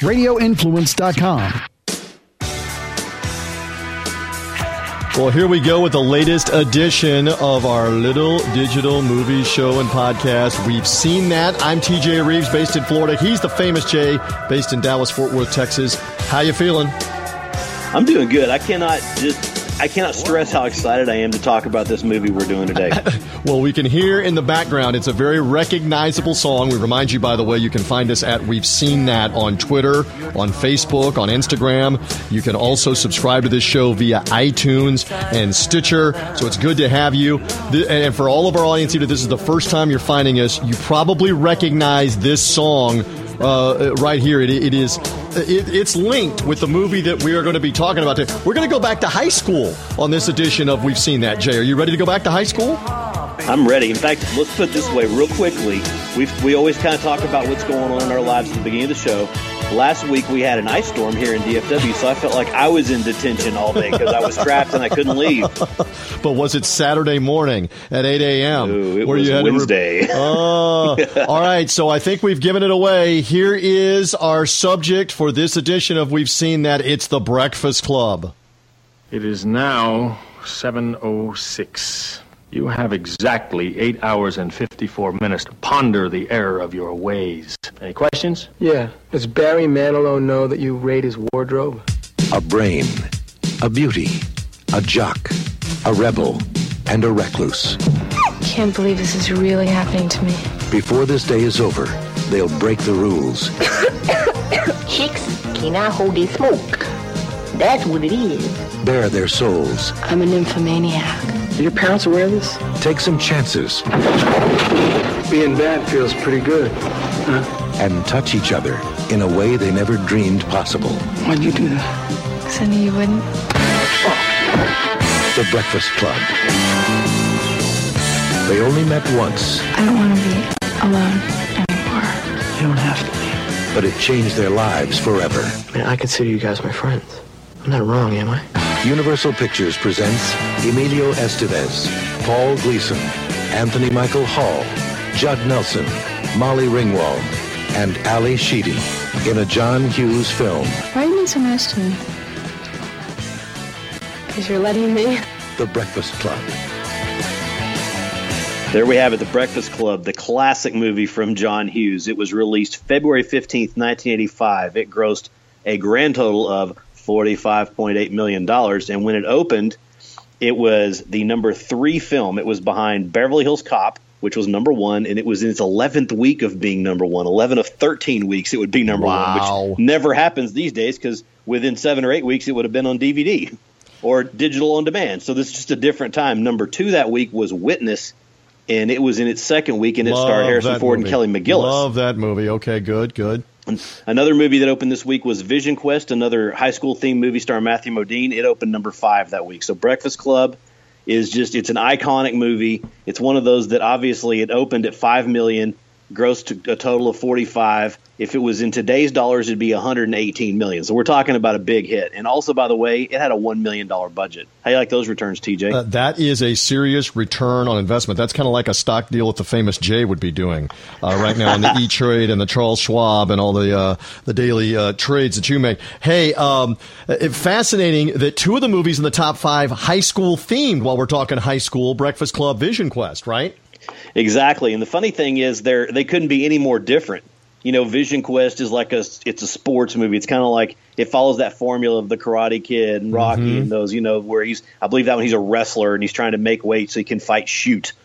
radioinfluence.com. Well, here we go with the latest edition of our little digital movie show and podcast. We've seen that. I'm TJ Reeves, based in Florida. He's the famous Jay, based in Dallas, Fort Worth, Texas. How you feeling? I'm doing good. I cannot stress how excited I am to talk about this movie we're doing today. Well, we can hear in the background, it's a very recognizable song. We remind you, by the way, you can find us at We've Seen That on Twitter, on Facebook, on Instagram. You can also subscribe to this show via iTunes and Stitcher. So it's good to have you. And for all of our audience, either this is the first time you're finding us, you probably recognize this song right here. It's linked with the movie that we are going to be talking about today. We're going to go back to high school on this edition of We've Seen That. Jay, are you ready to go back to high school? I'm ready. In fact, let's put it this way real quickly. We always kind of talk about what's going on in our lives at the beginning of the show. Last week we had an ice storm here in DFW, so I felt like I was in detention all day because I was trapped and I couldn't leave. But was it Saturday morning at 8 a.m.? Ooh, it was Wednesday. All right, so I think we've given it away. Here is our subject for this edition of We've Seen That. It's The Breakfast Club. It is now 7:06. You have exactly 8 hours and 54 minutes to ponder the error of your ways. Any questions? Yeah. Does Barry Manilow know that you raid his wardrobe? A brain, a beauty, a jock, a rebel, and a recluse. Can't believe this is really happening to me. Before this day is over, they'll break the rules. Chicks cannot hold their smoke. That's what it is. Bare their souls. I'm a nymphomaniac. Are your parents aware of this? Take some chances. Being bad feels pretty good, huh? And touch each other in a way they never dreamed possible. Why'd you do that? Because I knew you wouldn't. The Breakfast Club. They only met once. I don't want to be alone anymore. You don't have to be. But it changed their lives forever. I mean, I consider you guys my friends. I'm not wrong, am I? Universal Pictures presents Emilio Estevez, Paul Gleason, Anthony Michael Hall, Judd Nelson, Molly Ringwald, and Ali Sheedy in a John Hughes film. Why are you being so nice to me? Because you're letting me. The Breakfast Club. There we have it, The Breakfast Club, the classic movie from John Hughes. It was released February 15th, 1985. It grossed a grand total of $45.8 million. And when it opened, it was the number 3 film. It was behind Beverly Hills Cop, which was number 1, and it was in its 11th week of being number 1. 11 of 13 weeks it would be number 1, which never happens these days because within 7 or 8 weeks it would have been on DVD or digital on demand. So this is just a different time. Number 2 that week was Witness, and it was in its 2nd week, and it starred Harrison Ford and Kelly McGillis. Love that movie. Okay, good. Another movie that opened this week was Vision Quest, another high school themed movie starring Matthew Modine. It opened number 5 that week. So Breakfast Club is it's an iconic movie. It's one of those that obviously it opened at $5 million, grossed a total of 45. If it was in today's dollars, it'd be $118 million. So we're talking about a big hit. And also, by the way, it had a $1 million budget. How do you like those returns, TJ? That is a serious return on investment. That's kind of like a stock deal that the famous Jay would be doing right now on the E-Trade and the Charles Schwab and all the daily trades that you make. Hey, fascinating that 2 of the movies in the top 5 high school themed while we're talking high school. Breakfast Club, Vision Quest, right? Exactly. And the funny thing is they couldn't be any more different. You know, Vision Quest is it's a sports movie. It's kind of like it follows that formula of the Karate Kid and Rocky and those, where I believe that one he's a wrestler and he's trying to make weight so he can fight Shoot,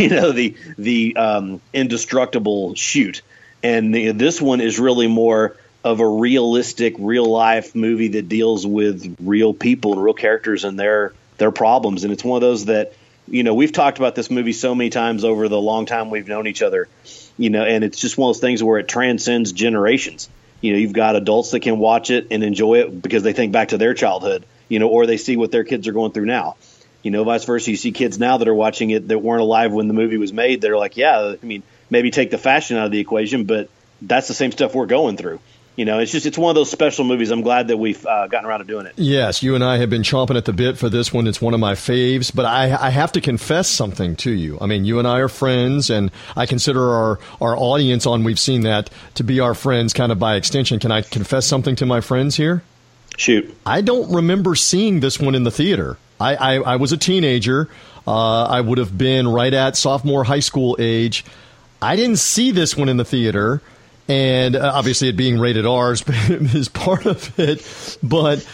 the indestructible Shoot. And this one is really more of a realistic, real life movie that deals with real people and real characters and their problems. And it's one of those that, we've talked about this movie so many times over the long time we've known each other. And it's just one of those things where it transcends generations. You've got adults that can watch it and enjoy it because they think back to their childhood, or they see what their kids are going through now. Vice versa. You see kids now that are watching it that weren't alive when the movie was made. They're like, maybe take the fashion out of the equation, but that's the same stuff we're going through. It's one of those special movies. I'm glad that we've gotten around to doing it. Yes, you and I have been chomping at the bit for this one. It's one of my faves, but I have to confess something to you. I mean, you and I are friends, and I consider our audience on We've Seen That to be our friends kind of by extension. Can I confess something to my friends here? Shoot. I don't remember seeing this one in the theater. I was a teenager. I would have been right at sophomore high school age. I didn't see this one in the theater. And obviously it being rated R is part of it. But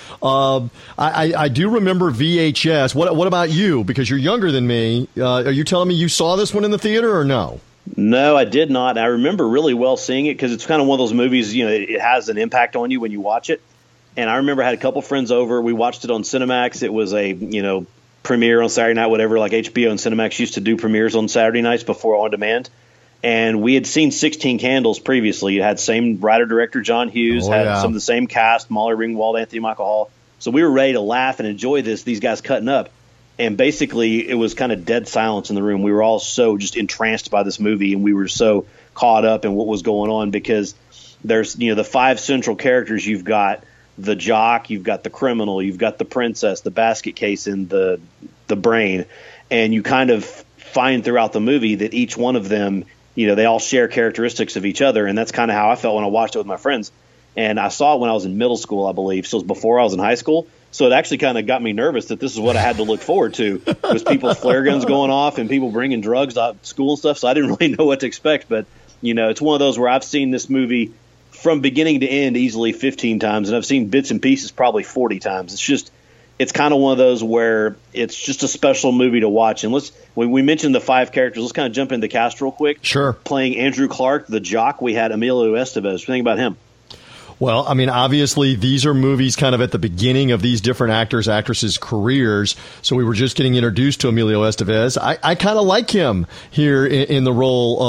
I do remember VHS. What about you? Because you're younger than me. Are you telling me you saw this one in the theater or no? No, I did not. I remember really well seeing it because it's kind of one of those movies, it has an impact on you when you watch it. And I remember I had a couple friends over. We watched it on Cinemax. It was a, premiere on Saturday night, whatever, like HBO and Cinemax used to do premieres on Saturday nights before on demand. And we had seen 16 Candles previously. It had same writer-director John Hughes, some of the same cast, Molly Ringwald, Anthony Michael Hall. So we were ready to laugh and enjoy these guys cutting up. And basically it was kind of dead silence in the room. We were all so just entranced by this movie, and we were so caught up in what was going on because there's, the 5 central characters. You've got the jock, you've got the criminal, you've got the princess, the basket case, and the brain. And you kind of find throughout the movie that each one of them, they all share characteristics of each other, and that's kind of how I felt when I watched it with my friends. And I saw it when I was in middle school, I believe, so it was before I was in high school. So it actually kind of got me nervous that this is what I had to look forward to, was people's flare guns going off and people bringing drugs out to school and stuff, so I didn't really know what to expect. But, it's one of those where I've seen this movie from beginning to end easily 15 times, and I've seen bits and pieces probably 40 times. It's kind of one of those where it's just a special movie to watch. And when we mentioned the 5 characters, let's kind of jump into the cast real quick. Sure. Playing Andrew Clark, the jock, we had Emilio Estevez. What do you think about him? Well, I mean, obviously, these are movies kind of at the beginning of these different actors' careers. So we were just getting introduced to Emilio Estevez. I kind of like him here in the role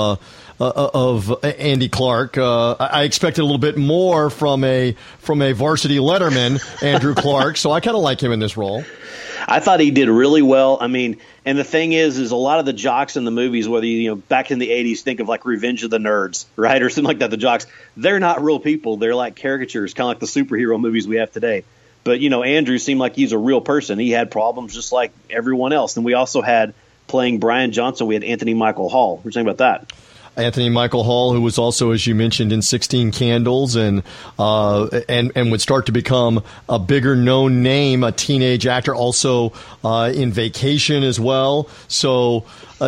of Andy Clark. I expected a little bit more from a varsity Letterman, Andrew Clark. So I kind of like him in this role. I thought he did really well. I mean, and the thing is a lot of the jocks in the movies, whether back in the 80s, think of like Revenge of the Nerds, right, or something like that. The jocks, they're not real people. They're like caricatures, kind of like the superhero movies we have today. But Andrew seemed like he's a real person. He had problems just like everyone else. And we also had, playing Brian Johnson, we had Anthony Michael Hall. What do you think about that? Anthony Michael Hall, who was also, as you mentioned, in 16 Candles and would start to become a bigger known name, a teenage actor, also in Vacation as well. So,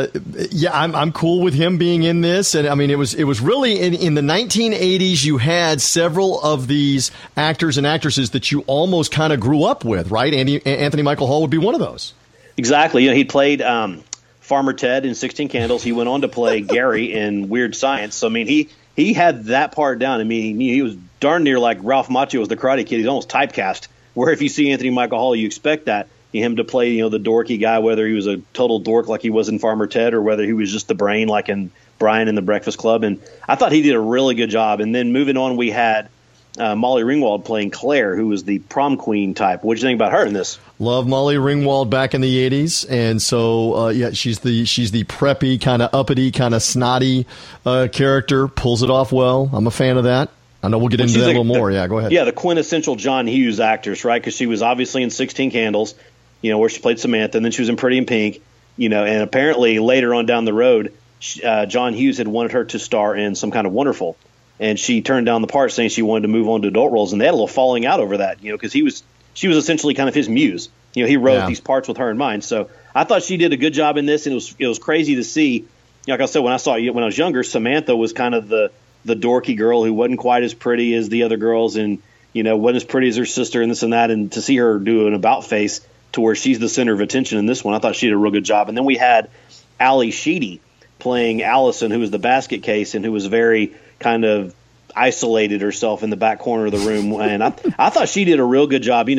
I'm cool with him being in this. And I mean, it was really in the 1980s, you had several of these actors and actresses that you almost kind of grew up with, right? Anthony Michael Hall would be one of those. Exactly. He played Farmer Ted in 16 Candles. He went on to play Gary in Weird Science. So, I mean, he had that part down. I mean, he was darn near like Ralph Macchio as the Karate Kid. He's almost typecast, where if you see Anthony Michael Hall, you expect him to play, the dorky guy, whether he was a total dork like he was in Farmer Ted or whether he was just the brain like in Brian in the Breakfast Club. And I thought he did a really good job. And then moving on, we had Molly Ringwald playing Claire, who was the prom queen type. What did you think about her in this? Love Molly Ringwald back in the 80s. And so, she's the preppy, kind of uppity, kind of snotty character. Pulls it off well. I'm a fan of that. I know we'll get into that a little more. Yeah, go ahead. Yeah, the quintessential John Hughes actress, right? Because she was obviously in 16 Candles, where she played Samantha, and then she was in Pretty in Pink, and apparently later on down the road, John Hughes had wanted her to star in Some Kind of Wonderful. And she turned down the part, saying she wanted to move on to adult roles, and they had a little falling out over that, because she was essentially kind of his muse. He wrote these parts with her in mind. So I thought she did a good job in this, and it was crazy to see. Like I said, when I saw it when I was younger, Samantha was kind of the dorky girl who wasn't quite as pretty as the other girls, and wasn't as pretty as her sister, and this and that. And to see her do an about face to where she's the center of attention in this one, I thought she did a real good job. And then we had Ally Sheedy playing Allison, who was the basket case and who was very kind of isolated herself in the back corner of the room. And I thought she did a real good job.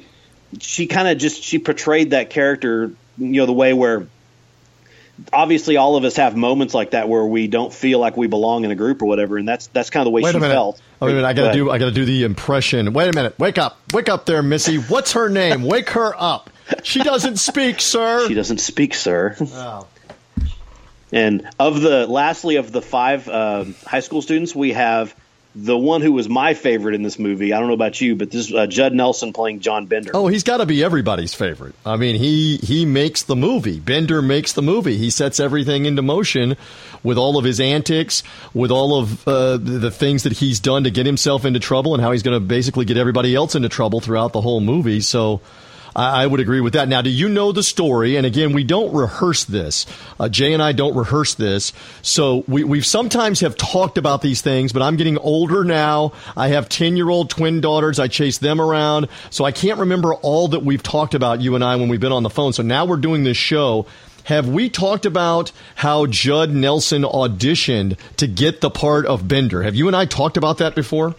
She kind of she portrayed that character, the way where obviously all of us have moments like that where we don't feel like we belong in a group or whatever. And that's kind of the way she felt. Wait a minute. I gotta do the impression. Wait a minute. Wake up there, Missy. What's her name? Wake her up. She doesn't speak, sir. She doesn't speak, sir. Oh. And lastly of the 5 high school students, we have the one who was my favorite in this movie, I don't know about you, but this is Judd Nelson playing John Bender. Oh, he's got to be everybody's favorite. I mean, he makes the movie. Bender makes the movie. He sets everything into motion with all of his antics, with all of the things that he's done to get himself into trouble, and how he's going to basically get everybody else into trouble throughout the whole movie. So I would agree with that. Now, do you know the story? And again, we don't rehearse this. Jay and I don't rehearse this. So we've sometimes have talked about these things, but I'm getting older now. I have 10-year-old twin daughters. I chase them around. So I can't remember all that we've talked about, you and I, when we've been on the phone. So now we're doing this show. Have we talked about how Judd Nelson auditioned to get the part of Bender? Have you and I talked about that before?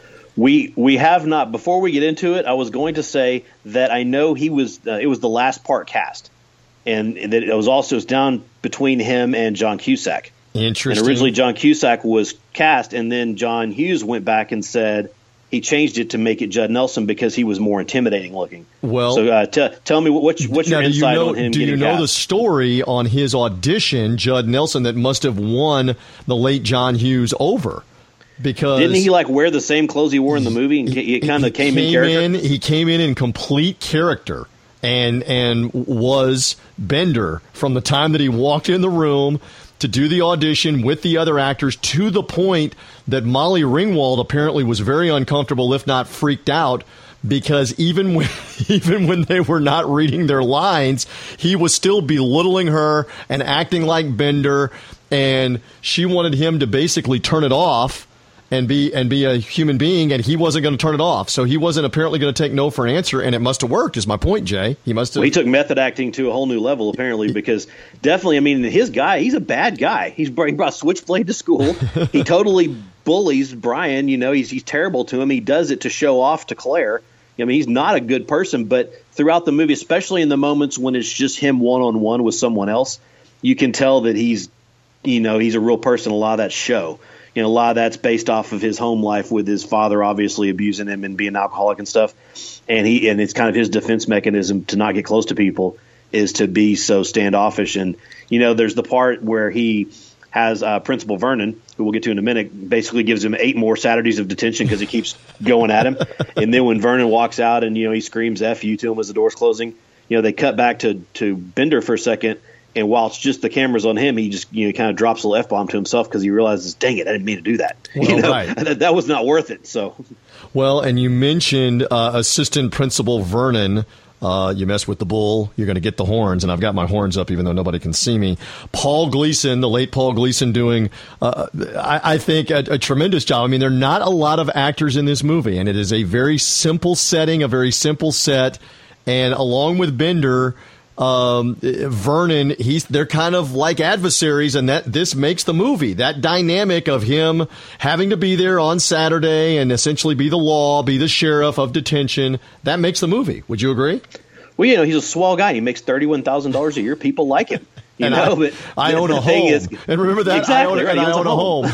We have not. Before we get into it, I was going to say that I know he was. It was the last part cast, and that it was also down between him and John Cusack. Interesting. And originally John Cusack was cast, and then John Hughes went back and said he changed it to make it Judd Nelson because he was more intimidating looking. Well, so tell me what's your insight on him? Do you know the story on his audition, Judd Nelson, that must have won the late John Hughes over? Because didn't he wear the same clothes he wore in the movie, and he kind of came in character? He came in complete character and was Bender from the time that he walked in the room to do the audition with the other actors, to the point that Molly Ringwald apparently was very uncomfortable, if not freaked out, because even when they were not reading their lines, he was still belittling her and acting like Bender, and she wanted him to basically turn it off and be a human being, and he wasn't going to turn it off. So he wasn't apparently going to take no for an answer, and it must have worked, is my point, Jay. He must have. Well, he took method acting to a whole new level, apparently, because definitely, I mean, he's a bad guy. He brought Switchblade to school. He totally bullies Brian. He's terrible to him. He does it to show off to Claire. I mean, he's not a good person, but throughout the movie, especially in the moments when it's just him one-on-one with someone else, you can tell that he's a real person. A lot of that show. A lot of that's based off of his home life with his father obviously abusing him and being an alcoholic and stuff. And it's kind of his defense mechanism to not get close to people is to be so standoffish. And, there's the part where he has Principal Vernon, who we'll get to in a minute, basically gives him 8 more Saturdays of detention because he keeps going at him. And then when Vernon walks out and, he screams F you to him as the door's closing, they cut back to Bender for a second. And while it's just the cameras on him, he just kind of drops a little F-bomb to himself because he realizes, dang it, I didn't mean to do that. Well, right. That was not worth it. So, well, and you mentioned Assistant Principal Vernon. You mess with the bull, you're going to get the horns, and I've got my horns up even though nobody can see me. Paul Gleason, the late Paul Gleason, doing, I think, a tremendous job. I mean, there are not a lot of actors in this movie, and it is a very simple setting, a very simple set, and along with Bender, Vernon, they're kind of like adversaries, and this makes the movie. That dynamic of him having to be there on Saturday and essentially be the law, be the sheriff of detention, that makes the movie. Would you agree? Well, he's a swell guy. He makes $31,000 a year. People like him. But I own a home. And remember that? Exactly, I own a home.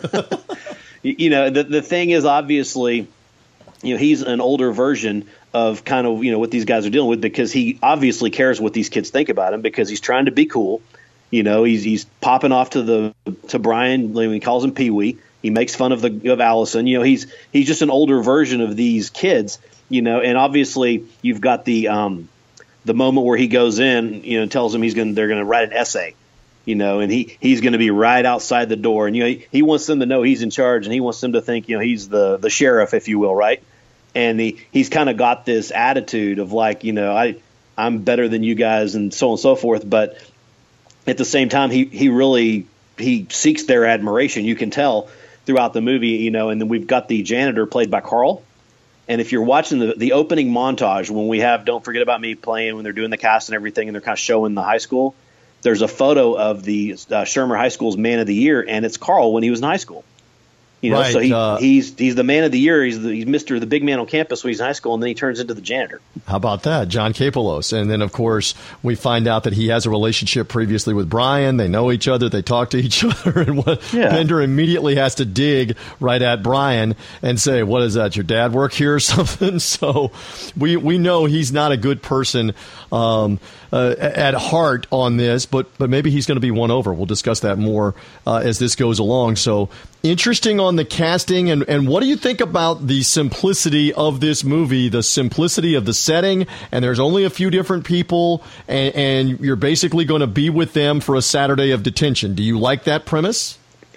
The thing is, obviously, he's an older version of kind of, what these guys are dealing with, because he obviously cares what these kids think about him because he's trying to be cool. He's popping off to Brian when he calls him Pee-wee. He makes fun of Allison. He's just an older version of these kids, and obviously you've got the moment where he goes in, and tells them they're going to write an essay, and he's going to be right outside the door. And, he wants them to know he's in charge, and he wants them to think, he's the sheriff, if you will. Right. And he's kind of got this attitude of I'm better than you guys and so on and so forth. But at the same time, he seeks their admiration. You can tell throughout the movie, and then we've got the janitor played by Carl. And if you're watching the opening montage, when we have Don't Forget About Me playing, when they're doing the cast and everything, and they're kind of showing the high school, there's a photo of the Shermer High School's Man of the Year, and it's Carl when he was in high school. Right, so he's the man of the year. He's Mr. the big man on campus when he's in high school, and then he turns into the janitor. How about that? John Kapelos. And then, of course, we find out that he has a relationship previously with Brian. They know each other. They talk to each other. And Bender immediately has to dig right at Brian and say, what is that, your dad work here or something? So we know he's not a good person at heart on this, but maybe he's going to be won over. We'll discuss that more as this goes along. So Interesting on the casting, and what do you think about the simplicity of this movie, the simplicity of the setting, and there's only a few different people, and you're basically going to be with them for a Saturday of detention. Do you like that premise?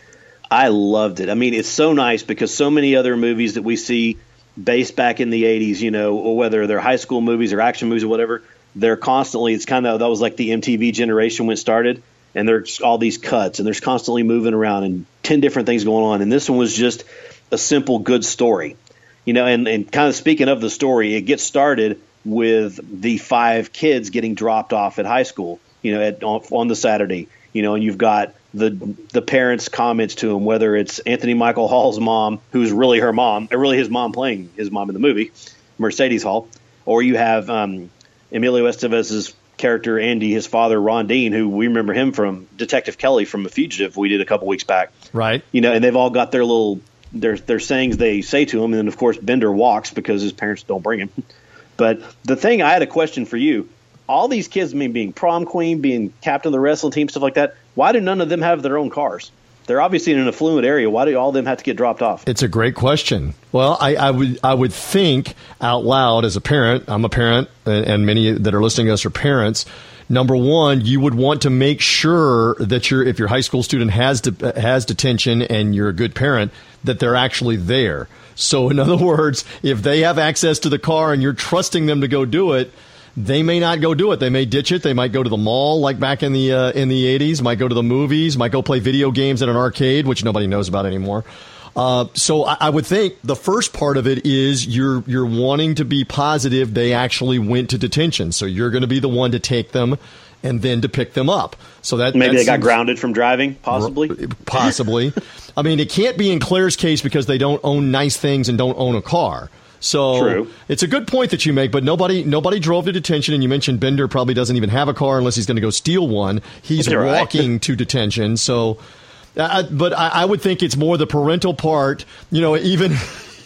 I loved it. I mean, it's so nice because so many other movies that we see based back in the 80s, you know, or whether they're high school movies or action movies or whatever, they're constantly, it's kind of, that was like the MTV generation when it started. And there's all these cuts, and there's constantly moving around and 10 different things going on. And this one was just a simple, good story. You know, and kind of speaking of the story, it gets started with the 5 kids getting dropped off at high school, you know, on the Saturday. You know, and you've got the parents' comments to him, whether it's Anthony Michael Hall's mom, who's really her mom, or really his mom playing his mom in the movie, Mercedes Hall, or you have Emilio Estevez's character Andy, his father Ron Dean, who we remember him from Detective Kelly from A Fugitive we did a couple weeks back. Right. You know, and they've all got their little their sayings they say to him, and then of course Bender walks because his parents don't bring him. But the thing, I had a question for you. All these kids, I mean, being prom queen, being captain of the wrestling team, stuff like that, why do none of them have their own cars? They're obviously in an affluent area. Why do all of them have to get dropped off? It's a great question. Well, I would think out loud as a parent. I'm a parent, and many that are listening to us are parents. Number one, you would want to make sure that if your high school student has detention and you're a good parent, that they're actually there. So in other words, if they have access to the car and you're trusting them to go do it, they may not go do it. They may ditch it. They might go to the mall like back in the 80s, might go to the movies, might go play video games at an arcade, which nobody knows about anymore. So I would think the first part of it is you're wanting to be positive they actually went to detention. So you're going to be the one to take them and then to pick them up. So that maybe they got grounded from driving, possibly. Possibly. I mean, it can't be in Claire's case because they don't own nice things and don't own a car. So true. It's a good point that you make, but nobody drove to detention, and you mentioned Bender probably doesn't even have a car unless he's going to go steal one. He's walking to detention. So, but I would think it's more the parental part, you know, even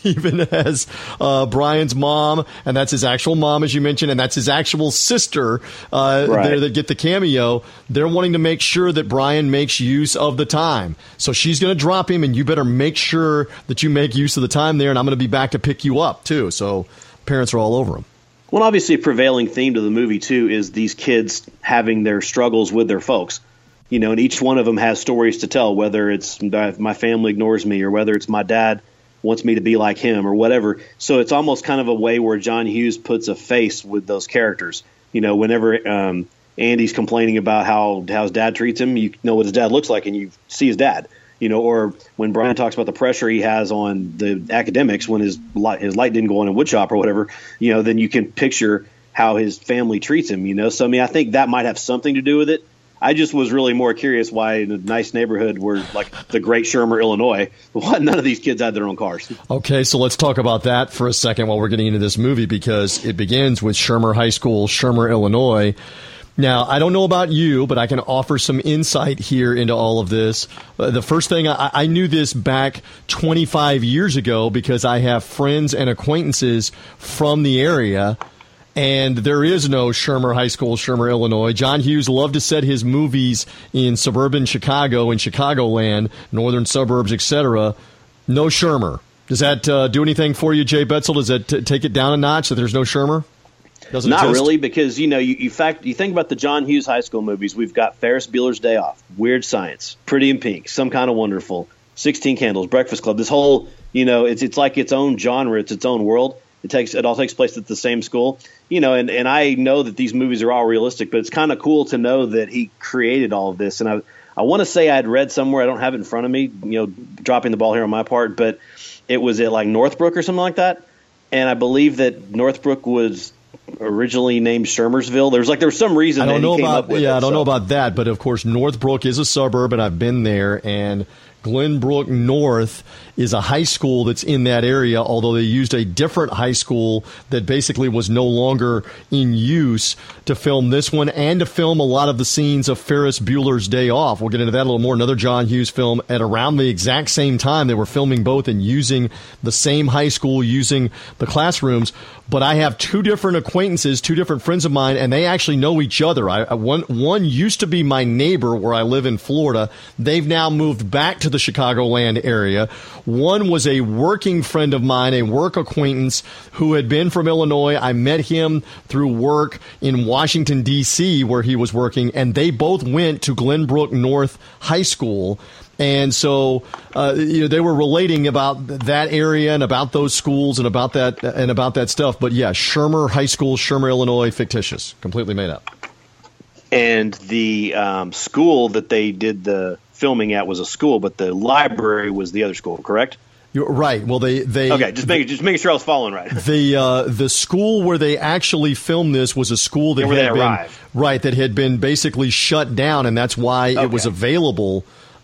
as Brian's mom, and that's his actual mom, as you mentioned, and that's his actual sister there that get the cameo. They're wanting to make sure that Brian makes use of the time. So she's going to drop him, and you better make sure that you make use of the time there, and I'm going to be back to pick you up, too. So parents are all over him. Well, obviously a prevailing theme to the movie, too, is these kids having their struggles with their folks. You know, and each one of them has stories to tell, whether it's my family ignores me or whether it's my dad wants me to be like him or whatever. So it's almost kind of a way where John Hughes puts a face with those characters. You know, whenever Andy's complaining about how his dad treats him, you know what his dad looks like and you see his dad. You know, or when Brian talks about the pressure he has on the academics when his light didn't go on in woodshop or whatever, you know, then you can picture how his family treats him, you know. So, I mean, I think that might have something to do with it. I just was really more curious why in a nice neighborhood where like the great Shermer, Illinois, why none of these kids had their own cars. Okay, so let's talk about that for a second while we're getting into this movie, because it begins with Shermer High School, Shermer, Illinois. Now, I don't know about you, but I can offer some insight here into all of this. The first thing, I knew this back 25 years ago because I have friends and acquaintances from the area. And there is no Shermer High School, Shermer, Illinois. John Hughes loved to set his movies in suburban Chicago, in Chicagoland, northern suburbs, etc. No Shermer. Does that do anything for you, Jay Betzel? Does that take it down a notch that there's no Shermer? Doesn't Not exist? really, because, you know, you think about the John Hughes High School movies. We've got Ferris Bueller's Day Off, Weird Science, Pretty in Pink, Some Kind of Wonderful, 16 Candles, Breakfast Club. This whole, you know, it's like its own genre. It's its own world. It all takes place at the same school, you know, and I know that these movies are all realistic, but it's kind of cool to know that he created all of this. And I want to say I had read somewhere, I don't have it in front of me, you know, dropping the ball here on my part, but it was at like Northbrook or something like that. And I believe that Northbrook was originally named Shermersville. There was some reason that he came up with it. I don't know about that, but of course Northbrook is a suburb, and I've been there, and Glenbrook North is a high school that's in that area, although they used a different high school that basically was no longer in use to film this one and to film a lot of the scenes of Ferris Bueller's Day Off. We'll get into that a little more. Another John Hughes film at around the exact same time. They were filming both and using the same high school, using the classrooms. But I have two different acquaintances, two different friends of mine, and they actually know each other. One used to be my neighbor where I live in Florida. They've now moved back to to the Chicagoland area. One was a working friend of mine, a work acquaintance who had been from Illinois. I met him through work in Washington, D.C., where he was working, and they both went to Glenbrook North High School. And so, they were relating about that area and about those schools and about that stuff. But yeah, Shermer High School, Shermer, Illinois, fictitious, completely made up. And the school that they did the filming at was a school, but the library was the other school, correct? You're right. Well, they okay. Just making sure I was following right. The school where they actually filmed this was a school that had been basically shut down, and that's why it was available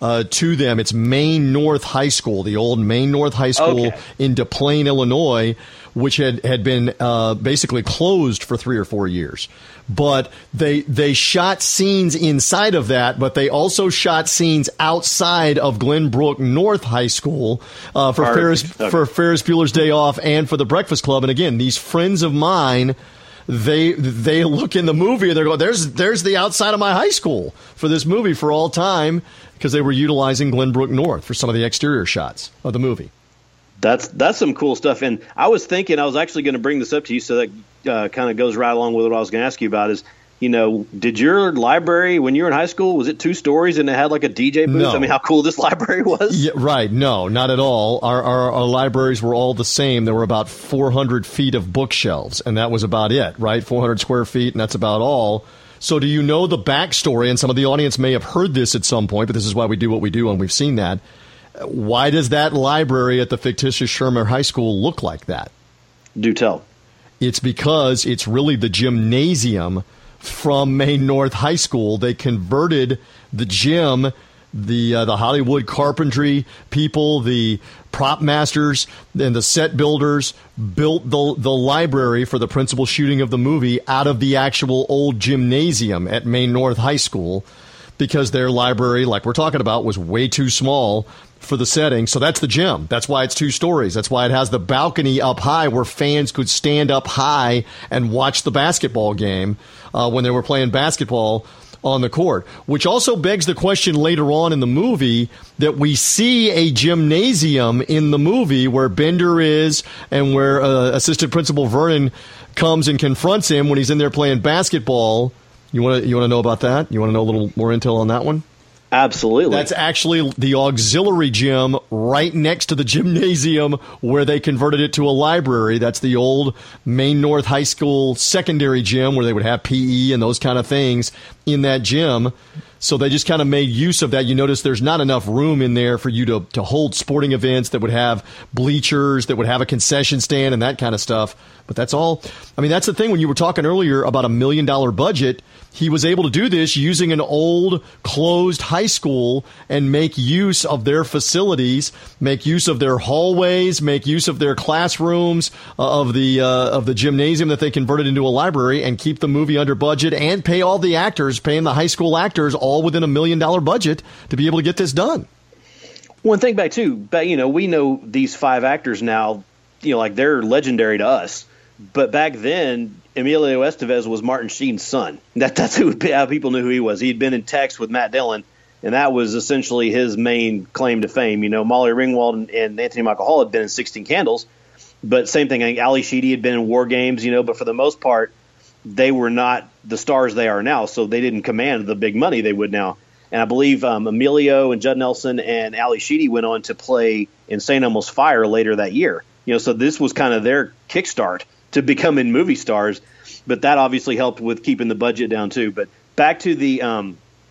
to them. It's Maine North High School, the old Maine North High School in Des Plaines, Illinois, which had been basically closed for 3 or 4 years. But they shot scenes inside of that, but they also shot scenes outside of Glenbrook North High School for Ferris Bueller's Day Off and for The Breakfast Club. And again, these friends of mine, they look in the movie and they go, there's the outside of my high school for this movie for all time, because they were utilizing Glenbrook North for some of the exterior shots of the movie. That's some cool stuff. And I was thinking, I was actually going to bring this up to you, so that kind of goes right along with what I was going to ask you about is, did your library, when you were in high school, was it 2 stories and it had like a DJ booth? No. I mean, how cool this library was? Yeah, right. No, not at all. Our libraries were all the same. There were about 400 feet of bookshelves, and that was about it, right? 400 square feet, and that's about all. So do you know the backstory? And some of the audience may have heard this at some point, but this is why we do what we do, and we've seen that. Why does that library at the fictitious Shermer High School look like that? Do tell. It's because it's really the gymnasium from Maine North High School. They converted the gym, the Hollywood carpentry people, the prop masters, and the set builders built the library for the principal shooting of the movie out of the actual old gymnasium at Maine North High School, because their library, like we're talking about, was way too small for the setting. So that's the gym. That's why it's 2 stories. That's why it has the balcony up high where fans could stand up high and watch the basketball game when they were playing basketball on the court, which also begs the question later on in the movie that we see a gymnasium in the movie where Bender is and where Assistant Principal Vernon comes and confronts him when he's in there playing basketball. You want to know about that? You want to know a little more intel on that one? Absolutely. That's actually the auxiliary gym right next to the gymnasium where they converted it to a library. That's the old Maine North High School secondary gym where they would have PE and those kind of things in that gym. So they just kind of made use of that. You notice there's not enough room in there for you to hold sporting events that would have bleachers, that would have a concession stand and that kind of stuff. But that's all. I mean, that's the thing. When you were talking earlier about $1 million budget, he was able to do this using an old closed high school and make use of their facilities, make use of their hallways, make use of their classrooms, of the gymnasium that they converted into a library, and keep the movie under budget and pay all the actors, paying the high school actors all within $1 million budget to be able to get this done. One thing back too, but we know these 5 actors now, like they're legendary to us. But back then, Emilio Estevez was Martin Sheen's son. That's how people knew who he was. He'd been in Tex with Matt Dillon, and that was essentially his main claim to fame. Molly Ringwald and Anthony Michael Hall had been in 16 Candles, but same thing. I think Ali Sheedy had been in War Games, but for the most part, they were not the stars they are now, so they didn't command the big money they would now. And I believe Emilio and Judd Nelson and Ali Sheedy went on to play in St. Elmo's Fire later that year. So this was kind of their kickstart to becoming movie stars, but that obviously helped with keeping the budget down too. But back to the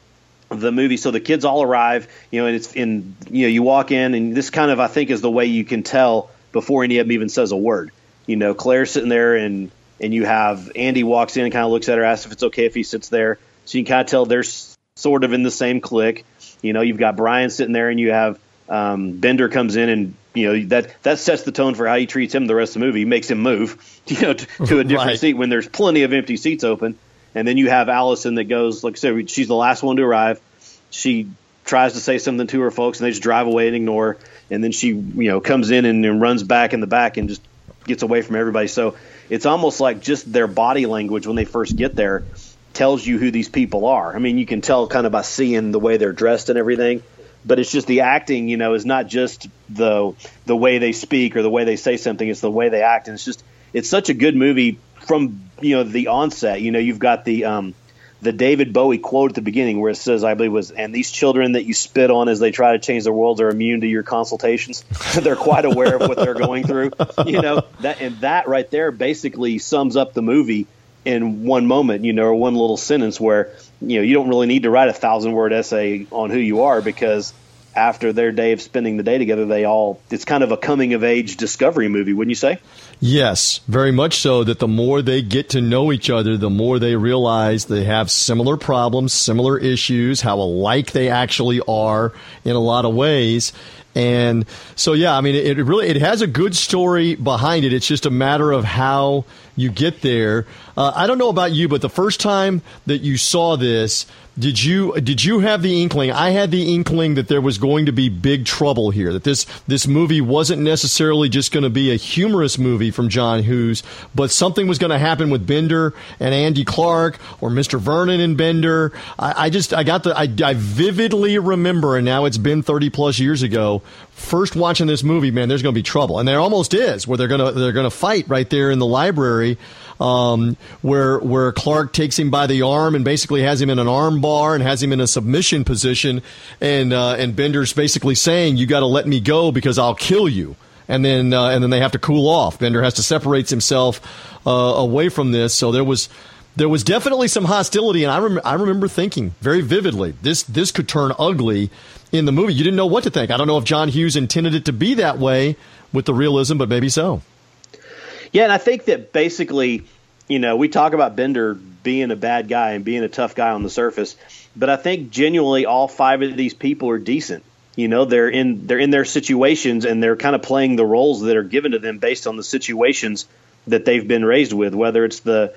movie. So the kids all arrive, and it's in, you walk in, and this kind of, I think, is the way you can tell before any of them even says a word. Claire's sitting there, and you have Andy walks in and kind of looks at her, asks if it's okay if he sits there. So you can kind of tell they're sort of in the same clique. You've got Brian sitting there, and you have Bender comes in, and that sets the tone for how he treats him the rest of the movie. He makes him move to a different seat when there's plenty of empty seats open. And then you have Allison that goes, like I said, she's the last one to arrive. She tries to say something to her folks, and they just drive away and ignore. And then she comes in and runs back in the back and just gets away from everybody. So it's almost like just their body language when they first get there tells you who these people are. I mean, you can tell kind of by seeing the way they're dressed and everything. but it's just the acting, is not just the way they speak or the way they say something. It's the way they act. And it's such a good movie from, the onset. You've got the David Bowie quote at the beginning where it says, I believe and these children that you spit on as they try to change the world are immune to your consultations. They're quite aware of what they're going through. That right there basically sums up the movie in one moment, or one little sentence where, you don't really need to write a 1,000-word essay on who you are, because after their day of spending the day together, it's kind of a coming-of-age discovery movie, wouldn't you say? Yes, very much so, that the more they get to know each other, the more they realize they have similar problems, similar issues, how alike they actually are in a lot of ways. And so, yeah, I mean, it has a good story behind it. It's just a matter of how you get there. I don't know about you, but the first time that you saw this, did you have the inkling? I had the inkling that there was going to be big trouble here, that this movie wasn't necessarily just going to be a humorous movie from John Hughes, but something was going to happen with Bender and Andy Clark, or Mr. Vernon and Bender. I vividly remember, and now it's been 30 plus years ago, first watching this movie, man, there's going to be trouble. And there almost is, where they're going to fight right there in the library, where Clark takes him by the arm and basically has him in an arm bar and has him in a submission position, and Bender's basically saying, you got to let me go because I'll kill you. And then they have to cool off. Bender has to separate himself away from this. So there was definitely some hostility, and I remember thinking very vividly, this could turn ugly in the movie. You didn't know what to think. I don't know if John Hughes intended it to be that way with the realism, but maybe so. Yeah, and I think that basically, we talk about Bender being a bad guy and being a tough guy on the surface, but I think genuinely all 5 of these people are decent. They're in their situations, and they're kind of playing the roles that are given to them based on the situations that they've been raised with, whether it's the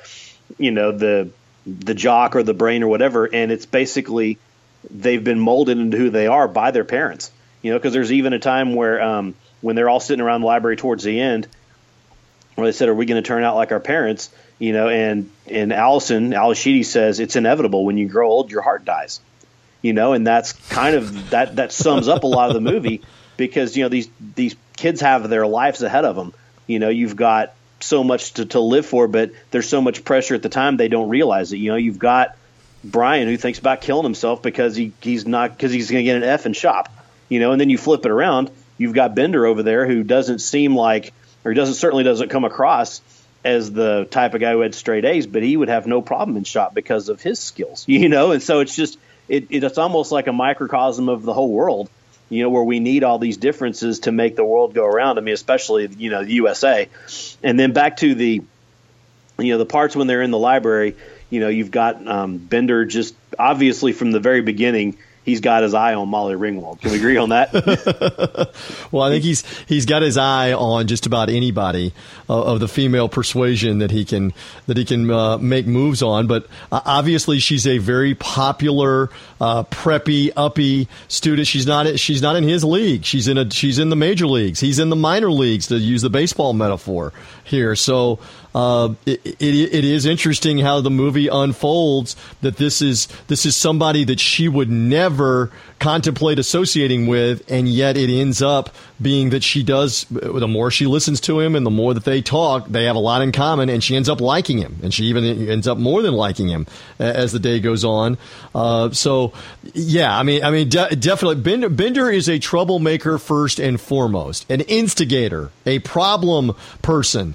jock or the brain or whatever, and it's basically they've been molded into who they are by their parents. Because there's even a time where when they're all sitting around the library towards the end, where they said, are we going to turn out like our parents? And Al Sheedy says, it's inevitable. When you grow old, your heart dies. And that's kind of that sums up a lot of the movie, because these kids have their lives ahead of them. You've got so much to live for, but there's so much pressure at the time they don't realize it. You've got Brian, who thinks about killing himself because he's going to get an F in shop. And then you flip it around, you've got Bender over there, who doesn't seem like, or certainly doesn't come across as the type of guy who had straight A's, but he would have no problem in shop because of his skills, and so it's just it's almost like a microcosm of the whole world, where we need all these differences to make the world go around. I mean, especially the USA. And then back to the parts when they're in the library, you've got Bender, just obviously from the very beginning, he's got his eye on Molly Ringwald. Can we agree on that? Well, I think he's got his eye on just about anybody of the female persuasion that he can make moves on. But obviously, she's a very popular, preppy, uppy student. She's not in his league. She's in the major leagues. He's in the minor leagues, to use the baseball metaphor here. So it is interesting how the movie unfolds, that this is somebody that she would never contemplate associating with, and yet it ends up being that she does. The more she listens to him and the more that they talk, they have a lot in common, and she ends up liking him, and she even ends up more than liking him as the day goes on. So yeah, I mean, definitely Bender is a troublemaker first and foremost, an instigator, a problem person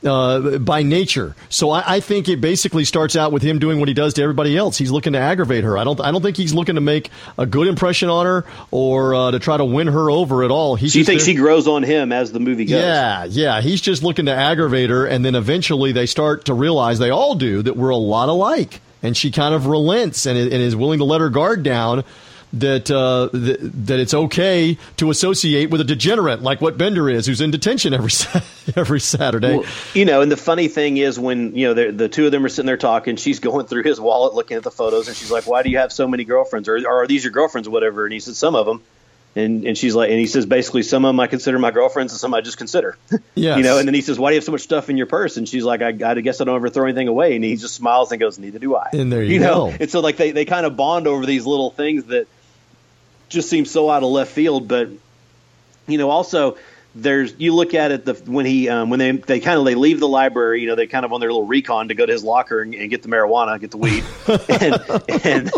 by nature. So I think it basically starts out with him doing what he does to everybody else. He's looking to aggravate her. I don't think he's looking to make a good impression on her or to try to win her over at all. So you think she grows on him as the movie goes? Yeah. He's just looking to aggravate her, and then eventually they start to realize, they all do, that we're a lot alike. And she kind of relents and is willing to let her guard down, that it's okay to associate with a degenerate like what Bender is, who's in detention every Saturday. Well, and the funny thing is, when the two of them are sitting there talking, she's going through his wallet looking at the photos, and she's like, "Why do you have so many girlfriends? Or are these your girlfriends, or whatever?" And he said, "Some of them." And she's like, and he says, basically, some of them I consider my girlfriends, and some I just consider. Yes. And then he says, "Why do you have so much stuff in your purse?" And she's like, I guess I don't ever throw anything away. And he just smiles and goes, "Neither do I." And there you go. And so like they kind of bond over these little things that just seems so out of left field. But also you look at it when they leave the library, they kind of on their little recon to go to his locker and get the marijuana, get the weed, and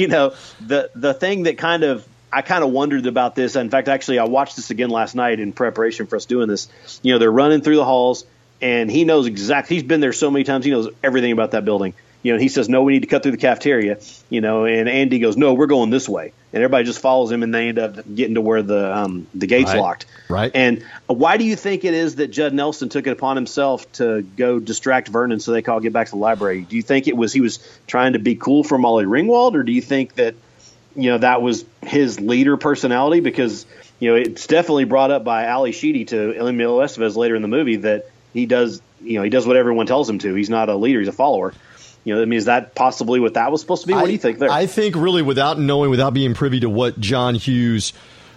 the thing that I kind of wondered about this. In fact, actually, I watched this again last night in preparation for us doing this. They're running through the halls, and he knows exactly. He's been there so many times. He knows everything about that building. He says, no, we need to cut through the cafeteria, and Andy goes, no, we're going this way. And everybody just follows him, and they end up getting to where the gate's locked. Right. And why do you think it is that Judd Nelson took it upon himself to go distract Vernon so they could all get back to the library? Do you think he was trying to be cool for Molly Ringwald, or do you think that, that was his leader personality? Because, it's definitely brought up by Ali Sheedy to Emilio Estevez later in the movie that he does what everyone tells him to. He's not a leader, he's a follower. Is that possibly what that was supposed to be? What do you think there? I think really without being privy to what John Hughes'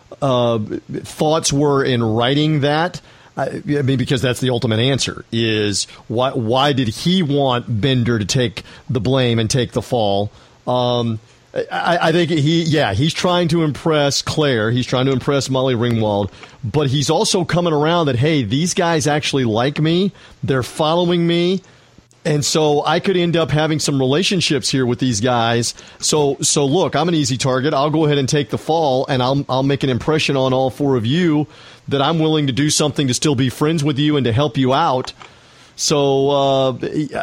thoughts were in writing that, because that's the ultimate answer, is why did he want Bender to take the blame and take the fall? I think he's trying to impress Claire. He's trying to impress Molly Ringwald, but he's also coming around that, hey, these guys actually like me. They're following me. And so I could end up having some relationships here with these guys. So look, I'm an easy target. I'll go ahead and take the fall, and I'll make an impression on all four of you that I'm willing to do something to still be friends with you and to help you out. So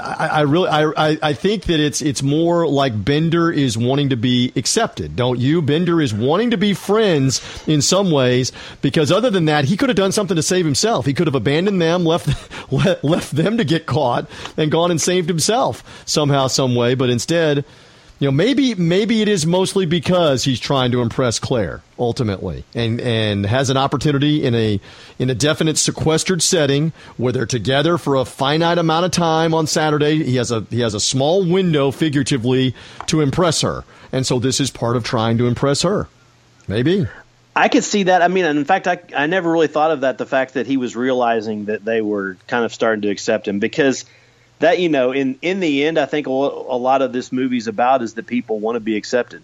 I think that it's more like Bender is wanting to be accepted, don't you? Bender is wanting to be friends in some ways, because other than that, he could have done something to save himself. He could have abandoned them, left them to get caught, and gone and saved himself somehow, some way. But instead, maybe it is mostly because he's trying to impress Claire ultimately, and has an opportunity in a definite sequestered setting where they're together for a finite amount of time on Saturday. He has a small window, figuratively, to impress her, and so this is part of trying to impress her. Maybe. I could see that. I mean, in fact, I never really thought of that. The fact that he was realizing that they were kind of starting to accept him, because that, in the end, I think a lot of this movie's about is that people want to be accepted.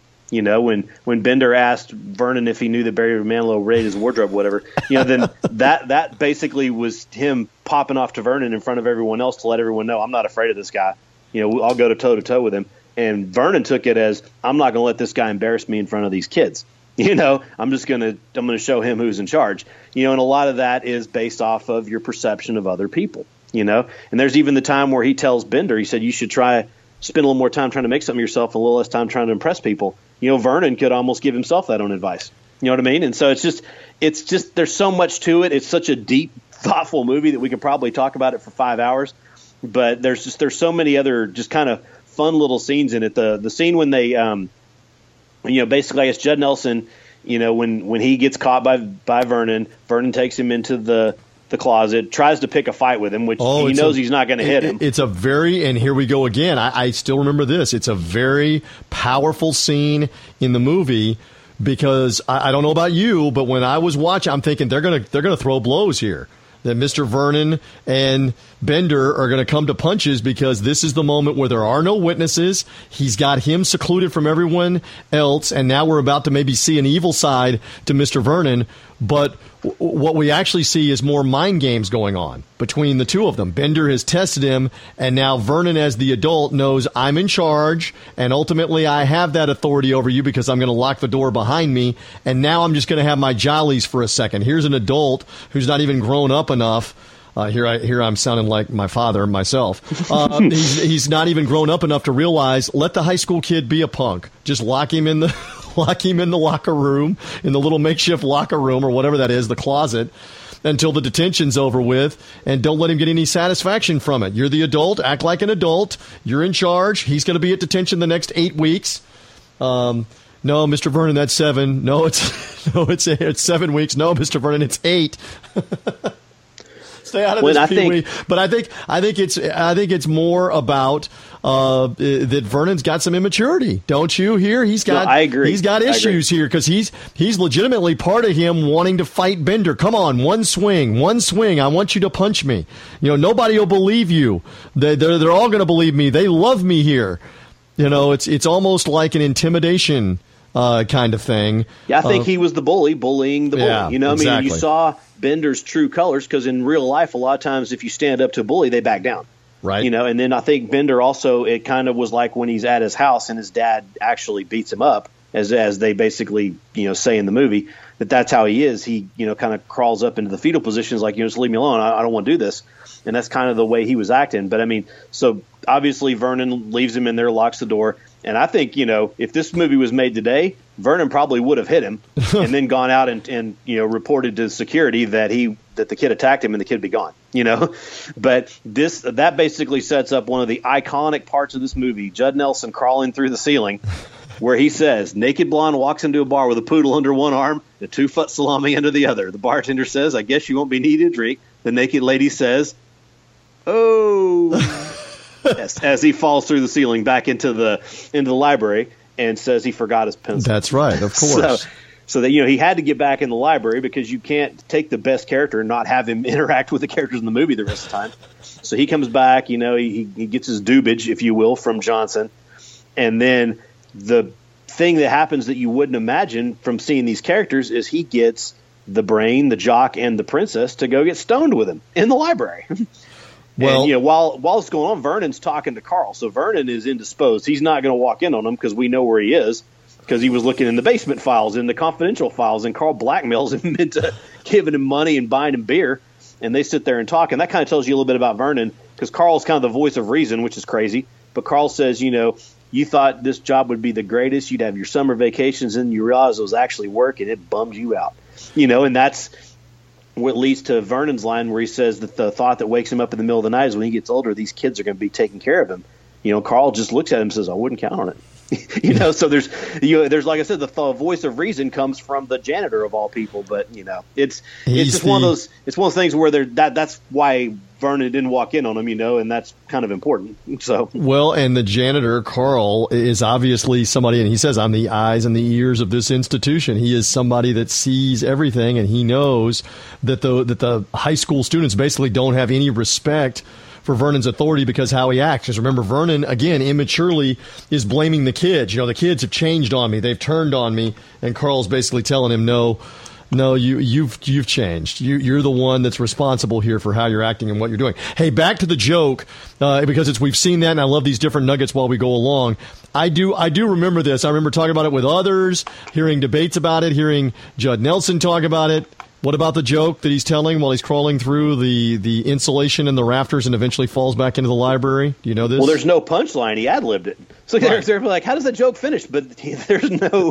When Bender asked Vernon if he knew that Barry Manilow raided his wardrobe, whatever, then that basically was him popping off to Vernon in front of everyone else to let everyone know, I'm not afraid of this guy. I'll go toe to toe with him. And Vernon took it as, I'm not going to let this guy embarrass me in front of these kids. I'm going to show him who's in charge. And a lot of that is based off of your perception of other people. And there's even the time where he tells Bender, he said, you should spend a little more time trying to make something of yourself, a little less time trying to impress people. Vernon could almost give himself that own advice. You know what I mean? And so it's just there's so much to it. It's such a deep, thoughtful movie that we could probably talk about it for 5 hours. But there's so many other just kind of fun little scenes in it. The scene when they, basically, I guess Judd Nelson, when he gets caught by Vernon takes him into the closet, tries to pick a fight with him, which he knows he's not going to hit him. It's a very, and here we go again, I still remember this, it's a very powerful scene in the movie, because I don't know about you, but when I was watching, I'm thinking they're gonna throw blows here. That Mr. Vernon and Bender are going to come to punches, because this is the moment where there are no witnesses. He's got him secluded from everyone else, and now we're about to maybe see an evil side to Mr. Vernon. But what we actually see is more mind games going on between the two of them. Bender has tested him, and now Vernon, as the adult, knows I'm in charge, and ultimately I have that authority over you because I'm going to lock the door behind me, and now I'm just going to have my jollies for a second. Here's an adult who's not even grown up enough. Here I'm sounding like my father myself. He's not even grown up enough to realize, let the high school kid be a punk. Just lock him in the locker room, in the little makeshift locker room or whatever that is, the closet, until the detention's over with, and don't let him get any satisfaction from it. You're the adult. Act like an adult. You're in charge. He's going to be at detention the next 8 weeks. No, Mr. Vernon, that's 7. No, it's 7 weeks. No, Mr. Vernon, it's 8. Stay out of this, Pee-wee. But I think it's more about that Vernon's got some immaturity, don't you? Here, he's got. No, I agree. He's got issues here, because he's legitimately part of him wanting to fight Bender. Come on, one swing. I want you to punch me. Nobody will believe you. They're all going to believe me. They love me here. It's almost like an intimidation kind of thing. Yeah, I think he was the bullying the bully. Yeah, I mean, exactly. you saw Bender's true colors because in real life, a lot of times if you stand up to a bully, they back down. Right. And then I think Bender also, it kind of was like when he's at his house and his dad actually beats him up, as they basically, say in the movie, that's how he is. He, kind of crawls up into the fetal positions like, just leave me alone. I don't want to do this. And that's kind of the way he was acting. But, I mean, so obviously Vernon leaves him in there, locks the door. And I think, if this movie was made today, Vernon probably would have hit him and then gone out and reported to security that the kid attacked him and the kid be gone, But that basically sets up one of the iconic parts of this movie, Judd Nelson crawling through the ceiling, where he says, naked blonde walks into a bar with a poodle under one arm and a 2-foot salami under the other. The bartender says, I guess you won't be needing a drink. The naked lady says, oh, yes, as he falls through the ceiling back into the library and says he forgot his pencil. That's right, of course. So that, he had to get back in the library because you can't take the best character and not have him interact with the characters in the movie the rest of the time. So he comes back, he gets his dubage, if you will, from Johnson. And then the thing that happens that you wouldn't imagine from seeing these characters is he gets the brain, the jock, and the princess to go get stoned with him in the library. Well, and, while it's going on, Vernon's talking to Carl. So Vernon is indisposed. He's not going to walk in on him because we know where he is because he was looking in the basement files, in the confidential files, and Carl blackmails him into giving him money and buying him beer. And they sit there and talk. And that kind of tells you a little bit about Vernon because Carl's kind of the voice of reason, which is crazy. But Carl says, you thought this job would be the greatest. You'd have your summer vacations, and you realize it was actually work, and it bums you out. And that's what leads to Vernon's line where he says that the thought that wakes him up in the middle of the night is when he gets older, these kids are going to be taking care of him. Carl just looks at him and says, I wouldn't count on it. So there's like I said, the voice of reason comes from the janitor of all people. But it's just one of those things where that's why Vernon didn't walk in on him, and that's kind of important. So and the janitor Carl is obviously somebody, and he says, I'm the eyes and the ears of this institution. He is somebody that sees everything, and he knows that the high school students basically don't have any respect for Vernon's authority because how he acts. Because remember, Vernon, again, immaturely is blaming the kids. The kids have changed on me. They've turned on me. And Carl's basically telling him, no, you've changed. You're the one that's responsible here for how you're acting and what you're doing. Hey, back to the joke, because we've seen that, and I love these different nuggets while we go along. I do remember this. I remember talking about it with others, hearing debates about it, hearing Judd Nelson talk about it. What about the joke that he's telling while he's crawling through the insulation and the rafters and eventually falls back into the library? Do you know this? Well, there's no punchline. He ad-libbed it. So they're like, how does that joke finish? But there's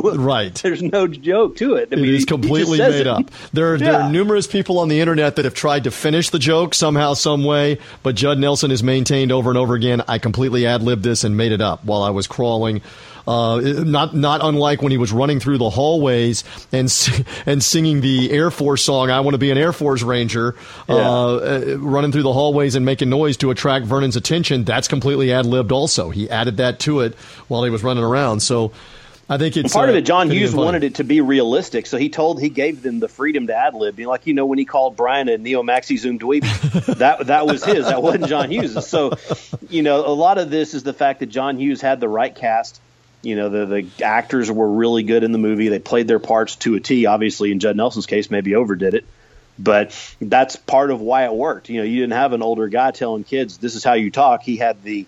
no joke to it. It is completely made up. There are numerous people on the internet that have tried to finish the joke somehow, some way, but Judd Nelson has maintained over and over again, I completely ad-libbed this and made it up while I was crawling. Not unlike when he was running through the hallways and singing the Air Force song, I Want to Be an Air Force Ranger, running through the hallways and making noise to attract Vernon's attention. That's completely ad-libbed also. He added that to it while he was running around. So I think it's part of it. John Hughes wanted it to be realistic, so he gave them the freedom to ad-lib. When he called Brian a neo-maxi zoom dweeby, that was his. That wasn't John Hughes's. So, a lot of this is the fact that John Hughes had the right cast. The actors were really good in the movie. They played their parts to a T. Obviously, in Judd Nelson's case, maybe overdid it. But that's part of why it worked. You didn't have an older guy telling kids, this is how you talk. He had the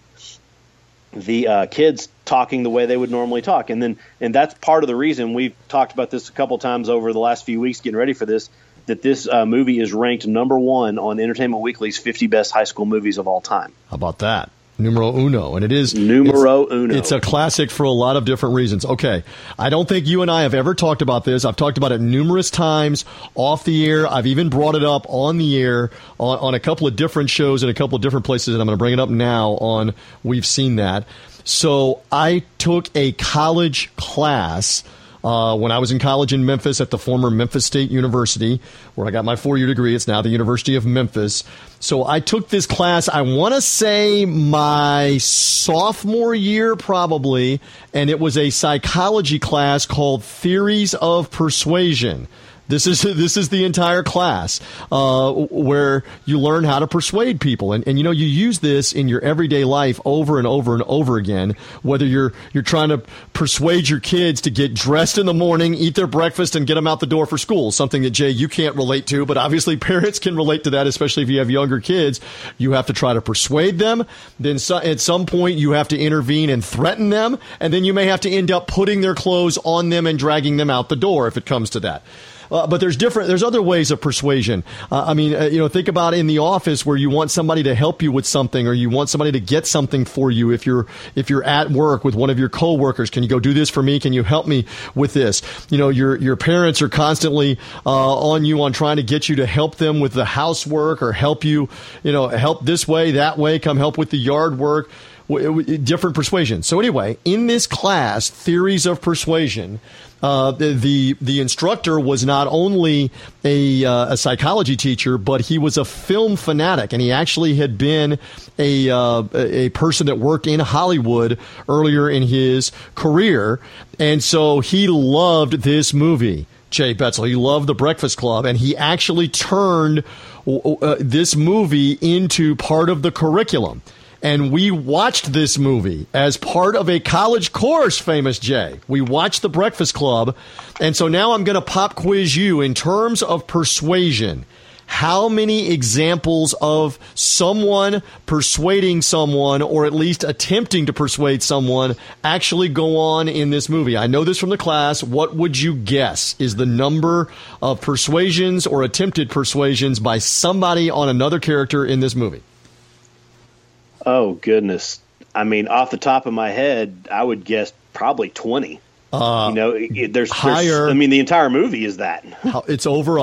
kids talking the way they would normally talk. And that's part of the reason we've talked about this a couple times over the last few weeks getting ready for this, that this movie is ranked number 1 on Entertainment Weekly's 50 best high school movies of all time. How about that? Numero uno. And it is numero uno. It's a classic for a lot of different reasons. Okay. I don't think you and I have ever talked about this. I've talked about it numerous times off the air. I've even brought it up on the air on a couple of different shows in a couple of different places, and I'm going to bring it up now on We've Seen That. So I took a college class when I was in college in Memphis at the former Memphis State University, where I got my 4-year degree. It's now the University of Memphis. So I took this class, I want to say my sophomore year probably, and it was a psychology class called Theories of Persuasion. This is the entire class where you learn how to persuade people, and you use this in your everyday life over and over and over again. Whether you're trying to persuade your kids to get dressed in the morning, eat their breakfast, and get them out the door for school, something that Jay you can't relate to, but obviously parents can relate to that, especially if you have younger kids. You have to try to persuade them. Then at some point you have to intervene and threaten them, and then you may have to end up putting their clothes on them and dragging them out the door if it comes to that. But there's other ways of persuasion. Think about in the office where you want somebody to help you with something, or you want somebody to get something for you. If you're at work with one of your coworkers, can you go do this for me? Can you help me with this? Your parents are constantly on you on trying to get you to help them with the housework, or help you, help this way, that way, come help with the yard work. Different persuasion. So anyway, in this class, Theories of Persuasion, the instructor was not only a psychology teacher, but he was a film fanatic, and he actually had been a person that worked in Hollywood earlier in his career, and so he loved this movie. Jay Betzel, he loved The Breakfast Club, and he actually turned this movie into part of the curriculum. And we watched this movie as part of a college course, Famous Jay. We watched The Breakfast Club. And so now I'm going to pop quiz you in terms of persuasion. How many examples of someone persuading someone, or at least attempting to persuade someone, actually go on in this movie? I know this from the class. What would you guess is the number of persuasions or attempted persuasions by somebody on another character in this movie? Oh, goodness. I mean, off the top of my head, I would guess probably 20. There's higher. The entire movie is that. It's over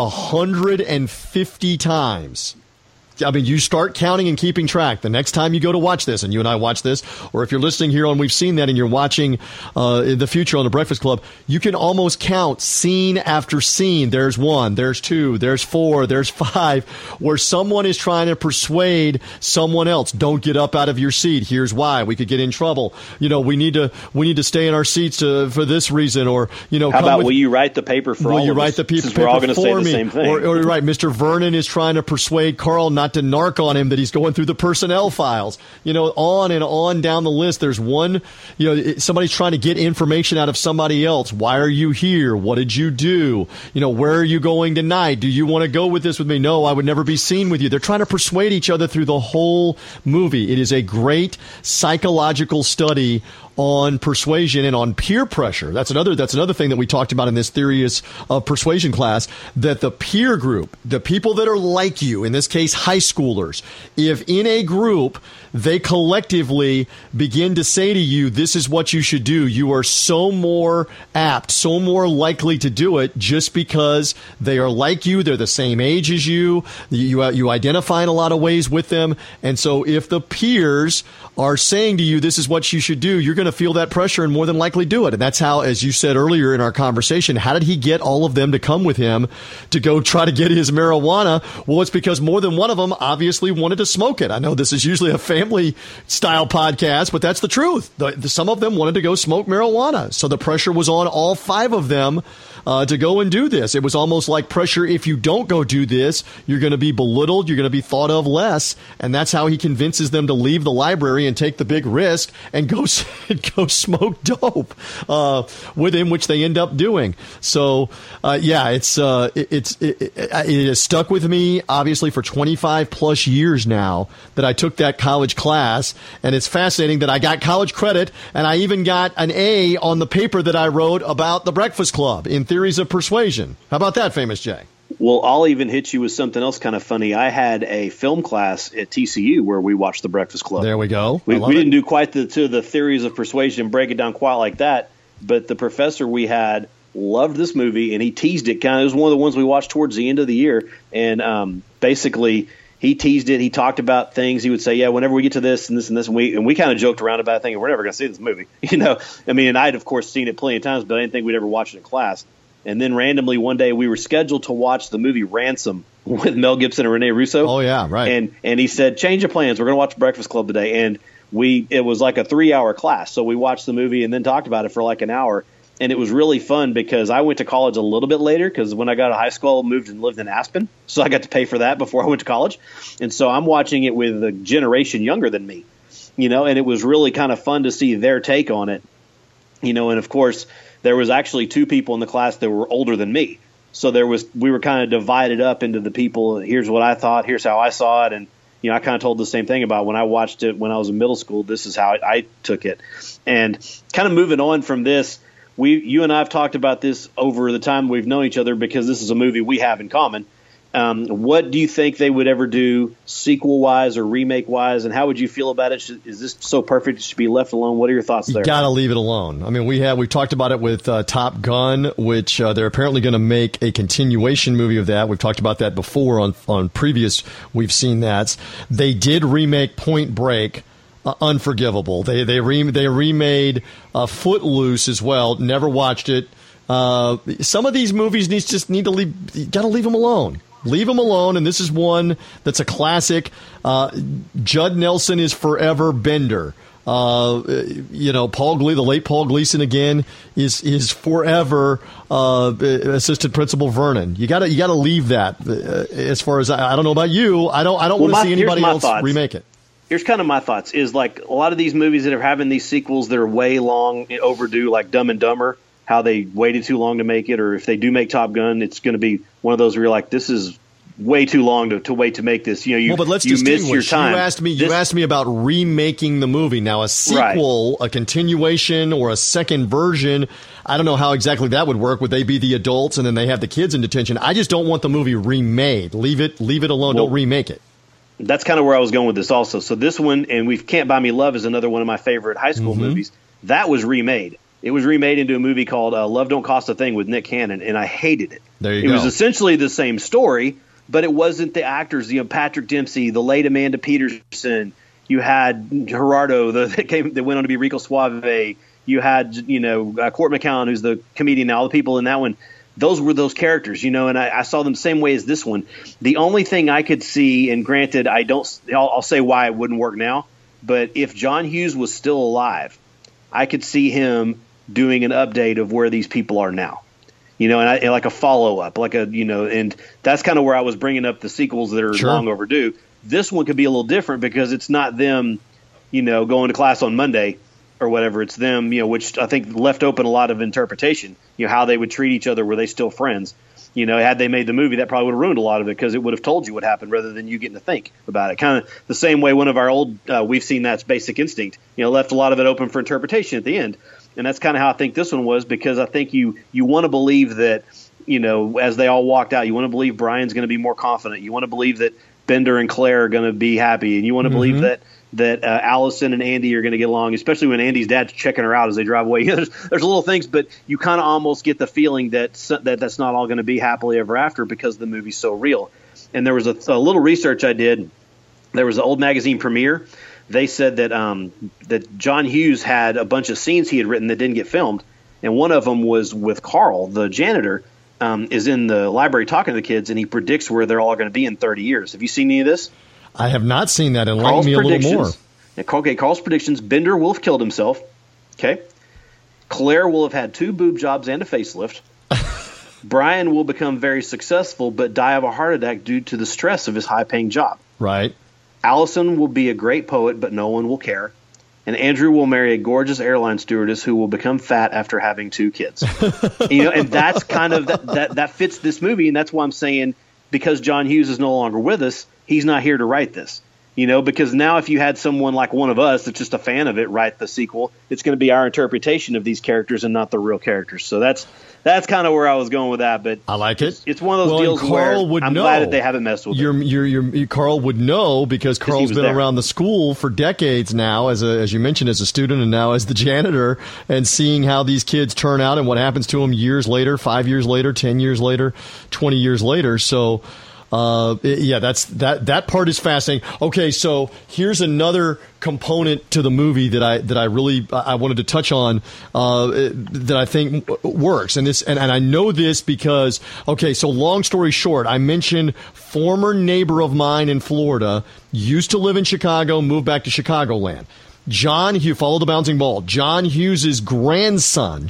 150 times. I mean, you start counting and keeping track. The next time you go to watch this, and you and I watch this, or if you're listening here on We've Seen That and you're watching in the future on The Breakfast Club, you can almost count scene after scene. There's 1, there's 2, there's 4, there's 5, where someone is trying to persuade someone else. Don't get up out of your seat. Here's why. We could get in trouble. We need to stay in our seats for this reason. Or how about will you write the paper for all of us? Will you write the paper for me? We're all going to say the same thing. Or right, Mr. Vernon is trying to persuade Carl not to narc on him that he's going through the personnel files, on and on down the list. There's one, somebody's trying to get information out of somebody else. Why are you here? What did you do? Where are you going tonight? Do you want to go with this with me? No, I would never be seen with you. They're trying to persuade each other through the whole movie. It is a great psychological study on persuasion and on peer pressure. That's another thing that we talked about in this Theories of Persuasion class, that the peer group, the people that are like you, in this case high schoolers, if in a group they collectively begin to say to you, this is what you should do, you are so more apt, so more likely to do it, just because they are like you, they're the same age as you identify in a lot of ways with them. And so if the peers are saying to you, this is what you should do, you're going to feel that pressure and more than likely do it. And that's how, as you said earlier in our conversation, how did he get all of them to come with him to go try to get his marijuana? Well, it's because more than one of them obviously wanted to smoke it. I know this is usually a family style podcast, but that's the truth. Some of them wanted to go smoke marijuana. So the pressure was on all 5 of them to go and do this. It was almost like pressure. If you don't go do this, you're going to be belittled. You're going to be thought of less. And that's how he convinces them to leave the library and take the big risk and go smoke dope with him, which they end up doing. So, it has stuck with me, obviously, for 25 plus years now that I took that college class. And it's fascinating that I got college credit, and I even got an A on the paper that I wrote about The Breakfast Club in Theories of Persuasion. How about that, Famous Jay? Well, I'll even hit you with something else kind of funny. I had a film class at TCU where we watched The Breakfast Club. There we go. We didn't do quite the Theories of Persuasion, break it down quite like that, but the professor we had loved this movie, and he teased it. It was one of the ones we watched towards the end of the year, and basically he teased it. He talked about things. He would say, whenever we get to this and this and this, and we kind of joked around about it, thinking we're never going to see this movie. And I'd, of course, seen it plenty of times, but I didn't think we'd ever watch it in class. And then randomly one day we were scheduled to watch the movie Ransom with Mel Gibson and Rene Russo. Oh, yeah, right. And he said, change of plans. We're going to watch Breakfast Club today. And it was like a 3-hour class. So we watched the movie and then talked about it for like an hour. And it was really fun because I went to college a little bit later because when I got to high school, I moved and lived in Aspen. So I got to pay for that before I went to college. And so I'm watching it with a generation younger than me, and it was really kind of fun to see their take on it, and of course there was actually 2 people in the class that were older than me. So we were kind of divided up into the people. Here's what I thought. Here's how I saw it. And, I kind of told the same thing about when I watched it when I was in middle school. This is how I took it. And kind of moving on from this, you and I have talked about this over the time we've known each other because this is a movie we have in common. What do you think they would ever do sequel-wise or remake-wise, and how would you feel about it? Is this so perfect it should be left alone? What are your thoughts there? You got to leave it alone. I mean, we've talked about it with Top Gun, which they're apparently going to make a continuation movie of that. We've talked about that before on previous. We've seen that. They did remake Point Break. Unforgivable. They remade Footloose as well. Never watched it. Some of these movies need to leave. You got to leave them alone. Leave them alone. And this is one that's a classic. Judd Nelson is forever Bender. The late Paul Gleason again is forever assistant principal Vernon. You gotta leave that. As far as I don't know about you, I don't want to see anybody else remake it. Here's kind of my thoughts is like a lot of these movies that are having these sequels that are way long overdue, like Dumb and Dumber, how they waited too long to make it, or if they do make Top Gun, it's going to be one of those where you're like, this is way too long to wait to make this. But let's distinguish. Your time. You asked me about remaking the movie. Now, a sequel, right, a continuation, or a second version, I don't know how exactly that would work. Would they be the adults and then they have the kids in detention? I just don't want the movie remade. Leave it alone. Don't remake it. That's kind of where I was going with this also. So this one, and Can't Buy Me Love is another one of my favorite high school movies. That was remade. It was remade into a movie called Love Don't Cost a Thing with Nick Cannon, and I hated it. There you go. It was essentially the same story, but it wasn't the actors. Patrick Dempsey, the late Amanda Peterson. You had Gerardo that went on to be Rico Suave. You had Court McCown, who's the comedian now. All the people in that one. Those were those characters, and I saw them same way as this one. The only thing I could see, and granted, I'll say why it wouldn't work now, but if John Hughes was still alive, I could see him doing an update of where these people are now, and like a follow-up, and that's kind of where I was bringing up the sequels that are long overdue. This one could be a little different because it's not them, going to class on Monday or whatever. It's them, which I think left open a lot of interpretation, how they would treat each other. Were they still friends? Had they made the movie, that probably would have ruined a lot of it because it would have told you what happened rather than you getting to think about it. Kind of the same way one of our old, We've Seen That's Basic Instinct, left a lot of it open for interpretation at the end. And that's kind of how I think this one was, because I think you want to believe that, as they all walked out, you want to believe Brian's going to be more confident. You want to believe that Bender and Claire are going to be happy. And you want to believe that Allison and Andy are going to get along, especially when Andy's dad's checking her out as they drive away. There's little things, but you kind of almost get the feeling that that's not all going to be happily ever after because the movie's so real. And there was a little research I did. There was an old magazine premiere. They said that John Hughes had a bunch of scenes he had written that didn't get filmed, and one of them was with Carl, the janitor, is in the library talking to the kids, and he predicts where they're all going to be in 30 years. Have you seen any of this? I have not seen that. Enlighten me a little more. Okay, Carl's predictions: Bender will have killed himself. Okay, Claire will have had 2 boob jobs and a facelift. Brian will become very successful, but die of a heart attack due to the stress of his high-paying job. Right. Allison will be a great poet, but no one will care. And Andrew will marry a gorgeous airline stewardess who will become fat after having 2 kids. And that's kind of that fits this movie, and that's why I'm saying, because John Hughes is no longer with us, he's not here to write this. Because now if you had someone like one of us that's just a fan of it write the sequel, it's going to be our interpretation of these characters and not the real characters. So that's kind of where I was going with that. But I like it. It's one of those deals where I'm glad that they haven't messed with it. Carl would know because Carl's been around the school for decades now, as you mentioned, as a student and now as the janitor, and seeing how these kids turn out and what happens to them years later, 5 years later, 10 years later, 20 years later. So. That part is fascinating. Okay, so here's another component to the movie that I really wanted to touch on that I think works, and I know this because so long story short, I mentioned former neighbor of mine in Florida used to live in Chicago, moved back to Chicagoland. John Hughes, follow the bouncing ball. John Hughes' grandson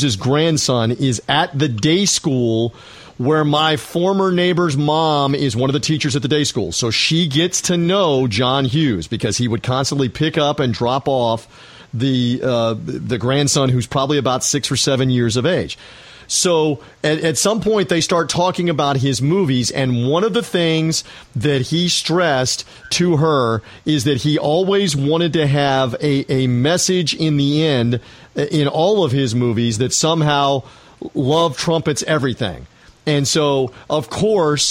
is at the day school where my former neighbor's mom is one of the teachers at the day school. So she gets to know John Hughes because he would constantly pick up and drop off the grandson who's probably about 6 or 7 years of age. So at some point they start talking about his movies, and one of the things that he stressed to her is that he always wanted to have a message in the end in all of his movies that somehow love trumpets everything. And so, of course,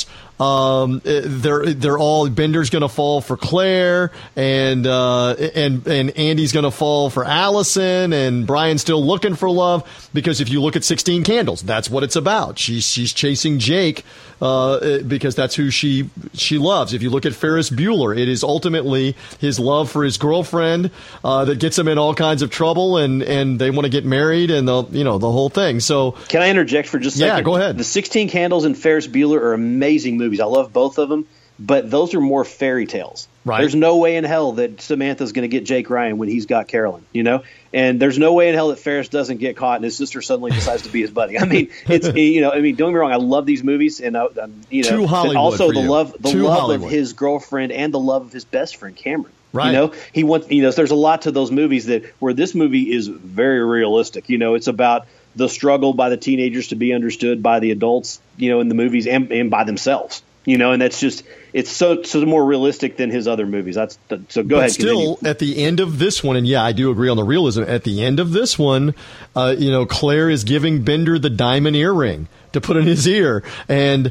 they're all Bender's going to fall for Claire, and Andy's going to fall for Allison, and Brian's still looking for love because if you look at 16 Candles, that's what it's about. She's chasing Jake because that's who she loves. If you look at Ferris Bueller, it is ultimately his love for his girlfriend that gets him in all kinds of trouble, and they want to get married, and the whole thing. So, can I interject for just a second? Yeah, go ahead. The 16 Candles and Ferris Bueller are amazing movies. I love both of them, but those are more fairy tales. Right. There's no way in hell that Samantha's going to get Jake Ryan when he's got Carolyn, and there's no way in hell that Ferris doesn't get caught and his sister suddenly decides to be his buddy. I mean, it's don't get me wrong, I love these movies, and Too Hollywood also for the you. love Hollywood. of his girlfriend and the love of his best friend Cameron. Right. He wants. There's a lot to those movies where this movie is very realistic. It's about the struggle by the teenagers to be understood by the adults, in the movies and by themselves. And that's just, it's so more realistic than his other movies. So go ahead. Still, continue. At the end of this one, and yeah, I do agree on the realism. At the end of this one, Claire is giving Bender the diamond earring to put in his ear, and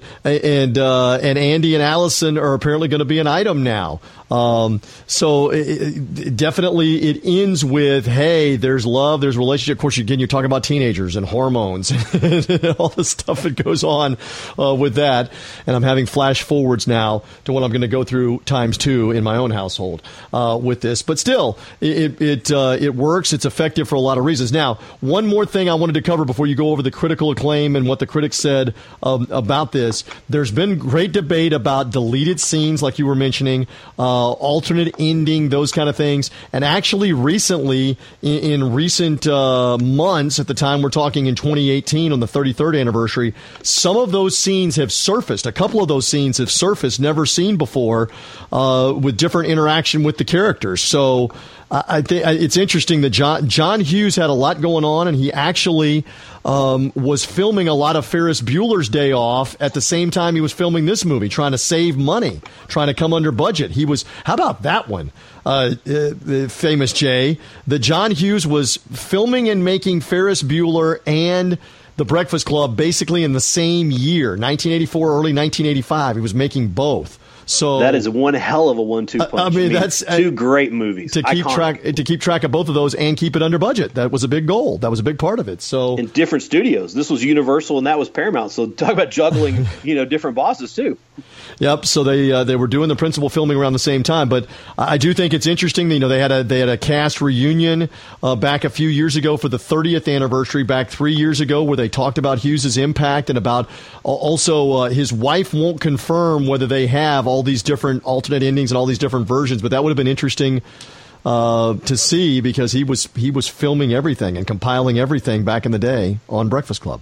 Andy and Allison are apparently going to be an item now. So definitely it ends with, hey, there's love, there's relationship. Of course, you're talking about teenagers and hormones and all the stuff that goes on with that. And I'm having flash forwards now to what I'm going to go through times 2 in my own household with this. But still, it works. It's effective for a lot of reasons. Now, one more thing I wanted to cover before you go over the critical acclaim and what the critics said about this. There's been great debate about deleted scenes, like you were mentioning, alternate ending, those kind of things. And actually recently, in recent months, at the time we're talking in 2018 on the 33rd anniversary, some of those scenes have surfaced. A couple of those scenes have surfaced, never seen before, with different interaction with the characters. So I think it's interesting that John Hughes had a lot going on, and he actually was filming a lot of Ferris Bueller's Day Off at the same time he was filming this movie, trying to save money, trying to come under budget. How about that one, famous Jay? That John Hughes was filming and making Ferris Bueller and The Breakfast Club basically in the same year, 1984, early 1985. He was making both. So that is one hell of a 1-2 punch. I mean, that's two great movies to keep track of both of those and keep it under budget. That was a big goal. That was a big part of it. So in different studios, this was Universal and that was Paramount. So talk about juggling, different bosses too. Yep. So they were doing the principal filming around the same time. But I do think it's interesting. They had a cast reunion back a few years ago for the 30th anniversary, back 3 years ago, where they talked about Hughes's impact and about also his wife won't confirm whether they have all these different alternate endings and all these different versions. But that would have been interesting to see because he was filming everything and compiling everything back in the day on Breakfast Club.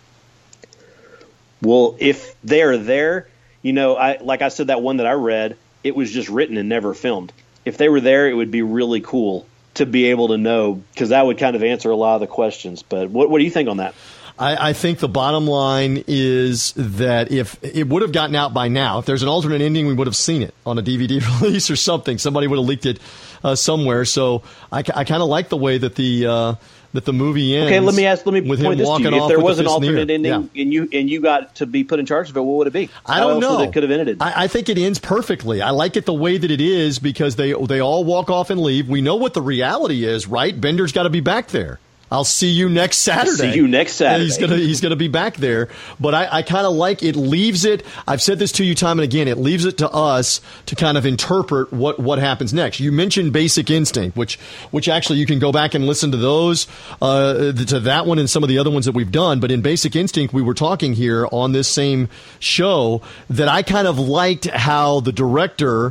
Well, if they're there. Like I said, that one that I read, it was just written and never filmed. If they were there, it would be really cool to be able to know, because that would kind of answer a lot of the questions. But what do you think on that? I think the bottom line is that if it would have gotten out by now, if there's an alternate ending, we would have seen it on a DVD release or something. Somebody would have leaked it somewhere. So I kind of like the way that the movie ends. Okay, let me point this to you. If there was an alternate ending and you got to be put in charge of it, what would it be? I don't know. It could have ended. I think it ends perfectly. I like it the way that it is because they all walk off and leave. We know what the reality is, right? Bender's got to be back there. I'll see you next Saturday. See you next Saturday. He's gonna be back there. But I kind of like it. Leaves it. I've said this to you time and again. It leaves it to us to kind of interpret what happens next. You mentioned Basic Instinct, which actually you can go back and listen to those, to that one and some of the other ones that we've done. But in Basic Instinct, we were talking here on this same show that I kind of liked how the director,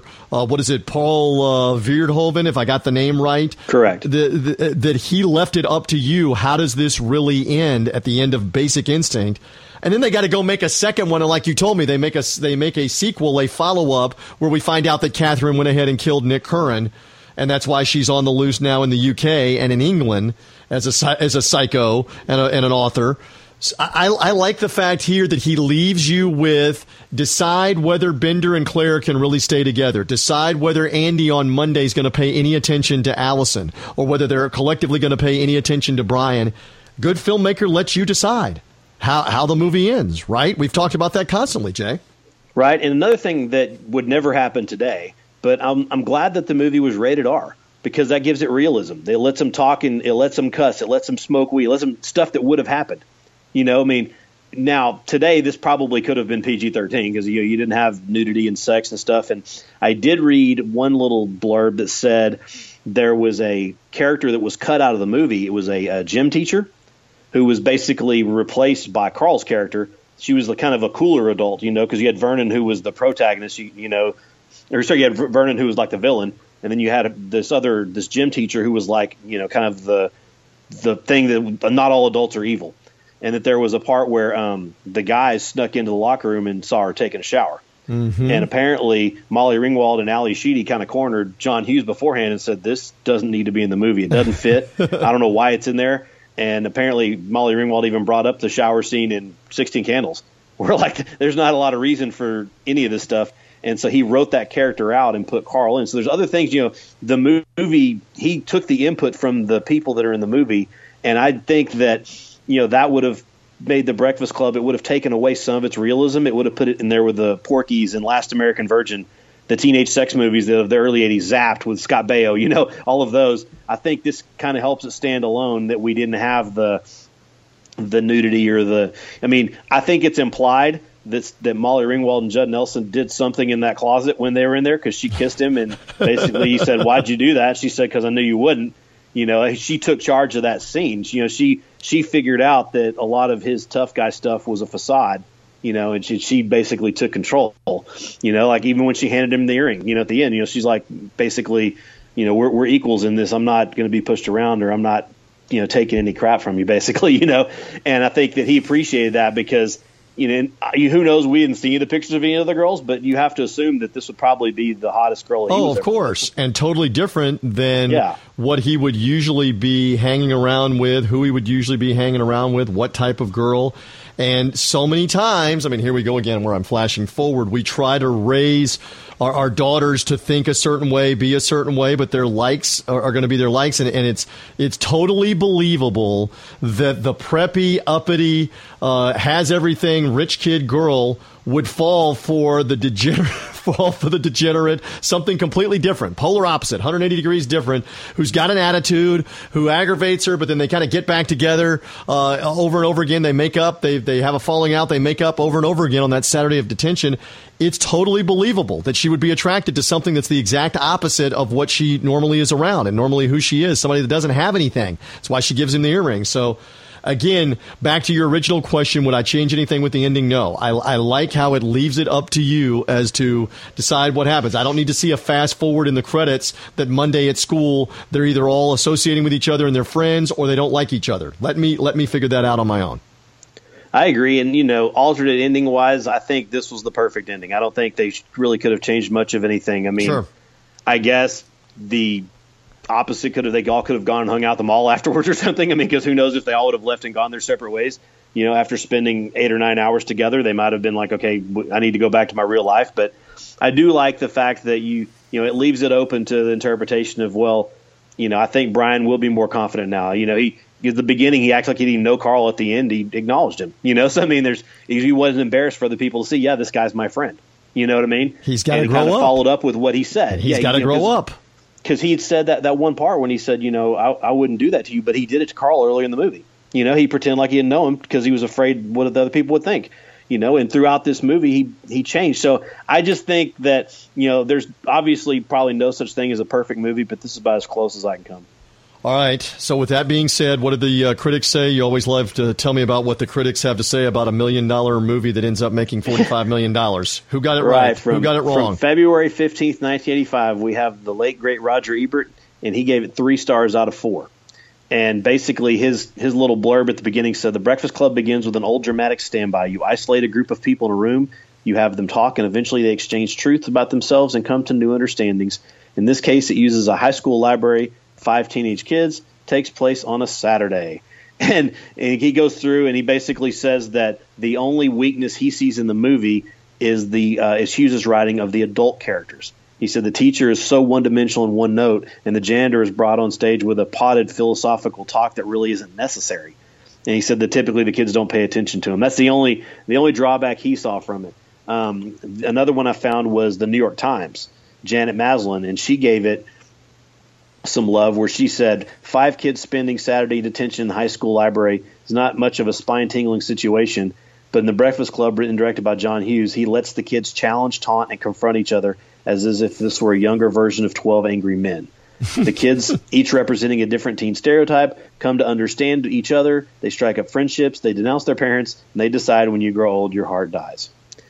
Paul Verhoeven, if I got the name right, correct, that he left it up to you. How does this really end at the end of Basic Instinct? And then they got to go make a second one, and like you told me, they make a sequel, a follow-up, where we find out that Catherine went ahead and killed Nick Curran, and that's why she's on the loose now in the UK and in England as a psycho and an author. So I like the fact here that he leaves you with decide whether Bender and Claire can really stay together. Decide whether Andy on Monday is going to pay any attention to Allison, or whether they're collectively going to pay any attention to Brian. Good filmmaker lets you decide how the movie ends, right? We've talked about that constantly, Jay. Right, and another thing that would never happen today, but I'm glad that the movie was rated R, because that gives it realism. It lets them talk, and it lets them cuss, it lets them smoke weed, it lets them stuff that would have happened. Now today this probably could have been PG-13 because you didn't have nudity and sex and stuff. And I did read one little blurb that said there was a character that was cut out of the movie. It was a gym teacher who was basically replaced by Carl's character. She was kind of a cooler adult, because you had Vernon, who was the protagonist, you had Vernon, who was like the villain, and then you had this gym teacher who was like, kind of the thing that not all adults are evil. And that there was a part where the guys snuck into the locker room and saw her taking a shower. Mm-hmm. And apparently Molly Ringwald and Ali Sheedy kind of cornered John Hughes beforehand and said, this doesn't need to be in the movie. It doesn't fit. I don't know why it's in there. And apparently Molly Ringwald even brought up the shower scene in 16 Candles. We're like, there's not a lot of reason for any of this stuff. And so he wrote that character out and put Carl in. So there's other things, the movie, he took the input from the people that are in the movie. And I think that, that would have made The Breakfast Club, it would have taken away some of its realism. It would have put it in there with the Porky's and Last American Virgin, the teenage sex movies of the early 80s, Zapped with Scott Baio, all of those. I think this kind of helps it stand alone that we didn't have the nudity or I think it's implied that Molly Ringwald and Judd Nelson did something in that closet when they were in there, because she kissed him and basically he said, "Why'd you do that?" She said, "Because I knew you wouldn't." She took charge of that scene. She figured out that a lot of his tough guy stuff was a facade, and she basically took control, like even when she handed him the earring, at the end, she's like, basically, we're equals in this. I'm not going to be pushed around, or I'm not, taking any crap from you, basically, and I think that he appreciated that because, who knows? We didn't see the pictures of any of the girls, but you have to assume that this would probably be the hottest girl. Of course, and totally different than what he would usually be hanging around with, who he would usually be hanging around with, what type of girl. And so many times, here we go again where I'm flashing forward, we try to raise our daughters to think a certain way, be a certain way, but their likes are going to be their likes. And it's totally believable that the preppy, uppity, has everything, rich kid girl would fall for the degenerate, something completely different, polar opposite, 180 degrees different, who's got an attitude, who aggravates her, but then they kind of get back together over and over again. They make up, they have a falling out, they make up over and over again on that Saturday of detention. It's totally believable that she would be attracted to something that's the exact opposite of what she normally is around and normally who she is, somebody that doesn't have anything. That's why she gives him the earring. So again, back to your original question, would I change anything with the ending? No. I like how it leaves it up to you as to decide what happens. I don't need to see a fast forward in the credits that Monday at school they're either all associating with each other and they're friends, or they don't like each other. Let me figure that out on my own. I agree. And, alternate ending wise, I think this was the perfect ending. I don't think they really could have changed much of anything. Sure. I guess the opposite they all could have gone and hung out the mall afterwards or something. Because who knows if they all would have left and gone their separate ways. After spending 8 or 9 hours together, they might have been like, okay, I need to go back to my real life. But I do like the fact that it leaves it open to the interpretation of, well, I think Brian will be more confident now. At the beginning, he acts like he didn't know Carl. At the end, he acknowledged him. So he wasn't embarrassed for the people to see. Yeah, this guy's my friend. You know what I mean? He's got to grow kind of up. Followed up with what he said. He's got to grow up. because he had said that one part when he said, I wouldn't do that to you, but he did it to Carl earlier in the movie. He pretended like he didn't know him because he was afraid what the other people would think. And throughout this movie, he changed. So I just think that, there's obviously probably no such thing as a perfect movie, but this is about as close as I can come. All right. So with that being said, what did the critics say? You always love to tell me about what the critics have to say about $1 million movie that ends up making $45 million. Who got it right? Who got it wrong? From February 15th, 1985, we have the late, great Roger Ebert, and he gave it 3 stars out of 4. And basically his little blurb at the beginning said, "The Breakfast Club begins with an old dramatic standby. You isolate a group of people in a room, you have them talk, and eventually they exchange truths about themselves and come to new understandings. In this case, it uses a high school library, 5 teenage kids, takes place on a Saturday." And he goes through and he basically says that the only weakness he sees in the movie is is Hughes' writing of the adult characters. He said the teacher is so one-dimensional and one-note, and the janitor is brought on stage with a potted philosophical talk that really isn't necessary. And he said that typically the kids don't pay attention to him. That's the only drawback he saw from it. Another one I found was the New York Times, Janet Maslin, and she gave it some love where she said 5 kids spending Saturday detention in the high school library is not much of a spine-tingling situation, but in The Breakfast Club, written and directed by John Hughes, he lets the kids challenge, taunt, and confront each other as if this were a younger version of 12 Angry Men. The kids, each representing a different teen stereotype, come to understand each other. They strike up friendships. They denounce their parents. And they decide when you grow old, your heart dies.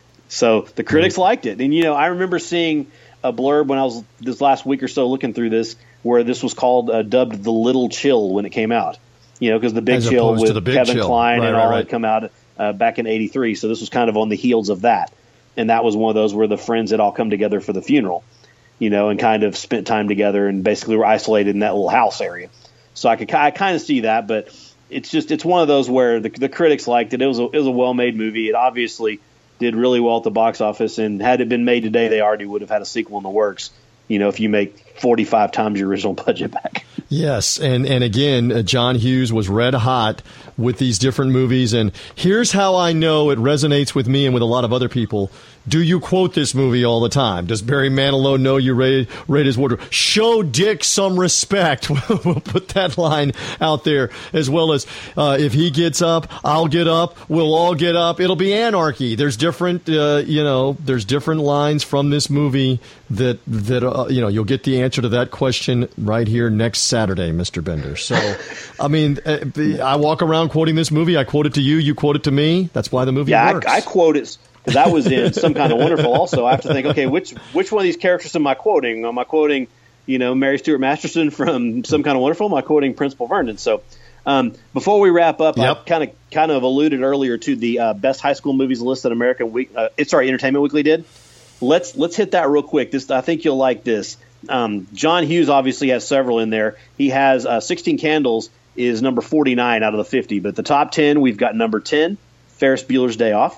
So the critics liked it. And, I remember seeing a blurb when I was this last week or so looking through this where this was called dubbed The Little Chill when it came out. Because The Big Chill with Kevin Kline and all had come out back in 83. So this was kind of on the heels of that. And that was one of those where the friends had all come together for the funeral, and kind of spent time together and basically were isolated in that little house area. So I kind of see that, but it's one of those where the critics liked it. It was a well-made movie. It obviously did really well at the box office, and had it been made today, they already would have had a sequel in the works. If you make 45 times your original budget back. Yes, and again, John Hughes was red hot with these different movies, and here's how I know it resonates with me and with a lot of other people. Do you quote this movie all the time? Does Barry Manilow know you rate his wardrobe? Show Dick some respect. We'll put that line out there, as well as if he gets up, I'll get up. We'll all get up. It'll be anarchy. There's different, there's different lines from this movie that you'll get the answer to that question right here next Saturday, Mr. Bender. So, I mean, I walk around quoting this movie. I quote it to you. You quote it to me. That's why the movie works. I quote it. Because I was in Some Kind of Wonderful also. I have to think, okay, which one of these characters am I quoting? Am I quoting, Mary Stuart Masterson from Some Kind of Wonderful? Am I quoting Principal Vernon? So before we wrap up, I kind of alluded earlier to the best high school movies list that Entertainment Weekly did. Let's hit that real quick. I think you'll like this. John Hughes obviously has several in there. He has 16 Candles is number 49 out of the 50. But the top 10, we've got number 10, Ferris Bueller's Day Off.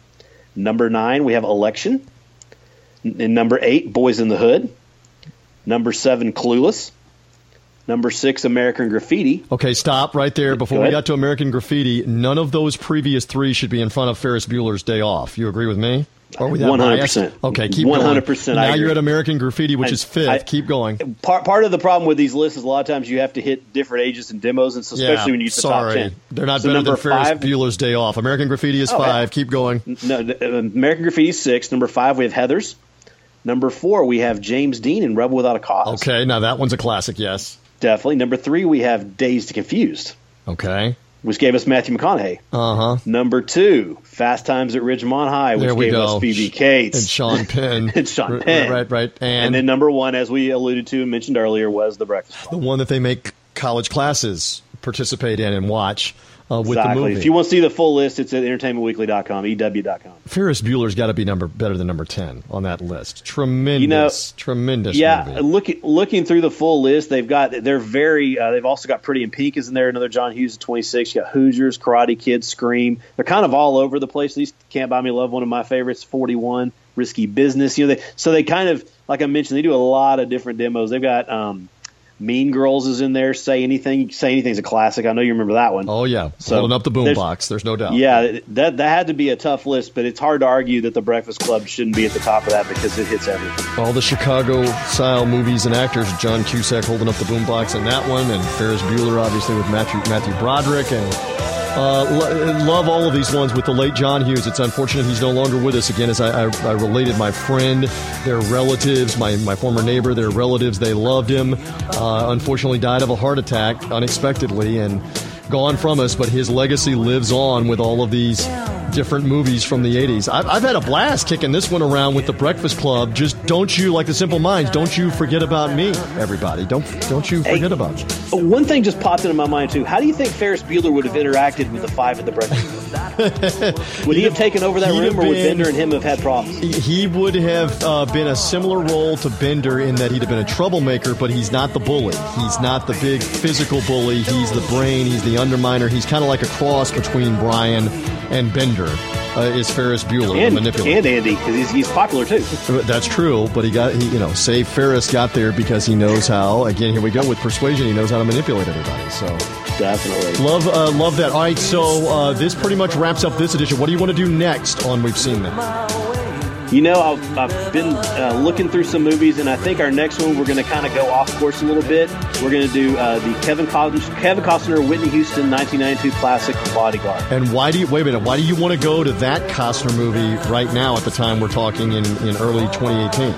Number 9, we have Election. And number 8, Boys in the Hood. Number 7, Clueless. Number 6, American Graffiti. Okay, stop right there. Before we got to American Graffiti, none of those previous 3 should be in front of Ferris Bueller's Day Off. You agree with me? Or with that 100%. Okay, keep 100%. going. Now you're at American Graffiti, which is 5th. Keep going. Part of the problem with these lists is a lot of times you have to hit different ages and demos, and especially when you get the top 10. They're not better than Ferris Bueller's Day Off. American Graffiti is 5. Keep going. No, American Graffiti is 6. Number 5, we have Heathers. Number 4, we have James Dean in Rebel Without a Cause. Okay, now that one's a classic, yes. Definitely. Number 3, we have Dazed and Confused. Okay. Which gave us Matthew McConaughey. Uh-huh. Number 2, Fast Times at Ridgemont High, which gave us Phoebe Cates. And Sean Penn. Right. And then number 1, as we alluded to and mentioned earlier, was The Breakfast Club. The one that they make college classes participate in and watch with the movie. If you want to see the full list, it's at entertainmentweekly.com, EW.com. Ferris Bueller's got to be better than number 10 on that list. Tremendous movie. Yeah, looking through the full list, they've also got Pretty in Pink is in there, another John Hughes at 26. You got Hoosiers, Karate Kid, Scream. They're kind of all over the place. At least Can't Buy Me Love, one of my favorites, 41. Risky Business. They kind of, like I mentioned, they do a lot of different demos. They've got Mean Girls is in there. Say Anything's a classic. I know you remember that one. Oh yeah, so holding up the boombox. There's no doubt. Yeah, that had to be a tough list, but it's hard to argue that The Breakfast Club shouldn't be at the top of that because it hits everything. All the Chicago-style movies and actors. John Cusack holding up the boombox in that one, and Ferris Bueller, obviously, with Matthew Broderick, and love all of these ones with the late John Hughes. It's unfortunate he's no longer with us. Again, as I related, my friend, their relatives, my former neighbor, their relatives, they loved him. Unfortunately died of a heart attack unexpectedly and gone from us, but his legacy lives on with all of these different movies from the 80s. I've had a blast kicking this one around with The Breakfast Club. Just don't you, like the Simple Minds, don't you forget about me, everybody. Don't you forget about me. One thing just popped into my mind, too. How do you think Ferris Bueller would have interacted with the five at The Breakfast Club? Would he have taken over that room, or would Bender and him have had problems? He would have been a similar role to Bender in that he'd have been a troublemaker, but he's not the bully. He's not the big physical bully. He's the brain. He's the underminer. He's kind of like a cross between Brian and Bender. Is Ferris Bueller, and, the manipulator. And Andy, because he's popular too. That's true, but say Ferris got there because he knows how. Again, here we go with persuasion. He knows how to manipulate everybody. So definitely love that. All right, so this pretty much wraps up this edition. What do you want to do next on We've Seen That? I've been looking through some movies, and I think our next one we're going to kind of go off course a little bit. We're going to do the Kevin Costner, Whitney Houston 1992 classic, The Bodyguard. And why do you want to go to that Costner movie right now at the time we're talking in early 2018?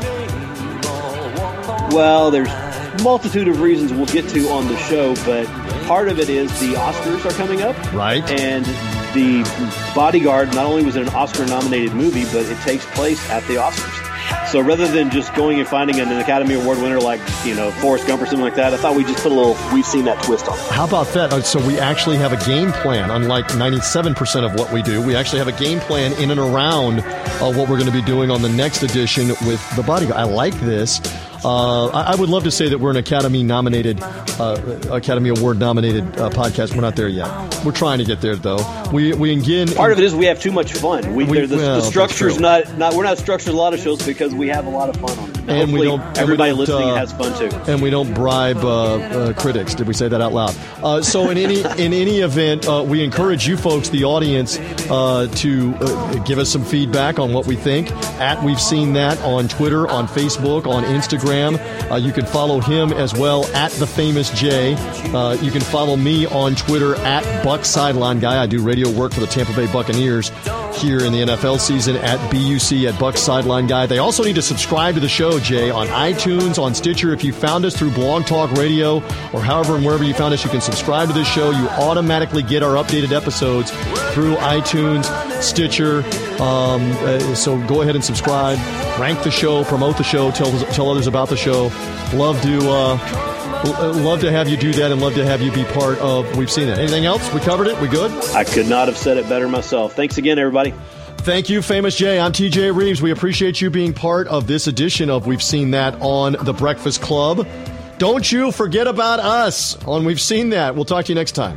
Well, there's a multitude of reasons we'll get to on the show, but part of it is the Oscars are coming up. Right. And The Bodyguard not only was an Oscar-nominated movie, but it takes place at the Oscars. So rather than just going and finding an Academy Award winner like, Forrest Gump or something like that, I thought we'd just put a little We've Seen That twist on it. How about that? So we actually have a game plan. Unlike 97% of what we do, we actually have a game plan in and around what we're going to be doing on the next edition with The Bodyguard. I like this. I would love to say that we're an Academy Award nominated podcast. We're not there yet. We're trying to get there, though. We again. Part of it is we have too much fun. The structure's not. We're not structured a lot of shows because we have a lot of fun on it. And everybody listening has fun too. And we don't bribe critics. Did we say that out loud? So in any event, we encourage you folks, the audience, to give us some feedback on what we think. We've Seen That on Twitter, on Facebook, on Instagram. You can follow him as well at The Famous J. You can follow me on Twitter at Buck Sideline Guy. I do radio work for the Tampa Bay Buccaneers here in the NFL season at BUC at Buck Sideline Guy. They also need to subscribe to the show, Jay, on iTunes, on Stitcher. If you found us through Blog Talk Radio or however and wherever you found us, you can subscribe to this show. You automatically get our updated episodes through iTunes, Stitcher. So go ahead and subscribe, rank the show, promote the show, tell others about the show. Love to have you do that and love to have you be part of We've Seen It. Anything else? We covered it? We good? I could not have said it better myself. Thanks again, everybody. Thank you, Famous Jay. I'm TJ Reeves. We appreciate you being part of this edition of We've Seen That on The Breakfast Club. Don't you forget about us on We've Seen That. We'll talk to you next time.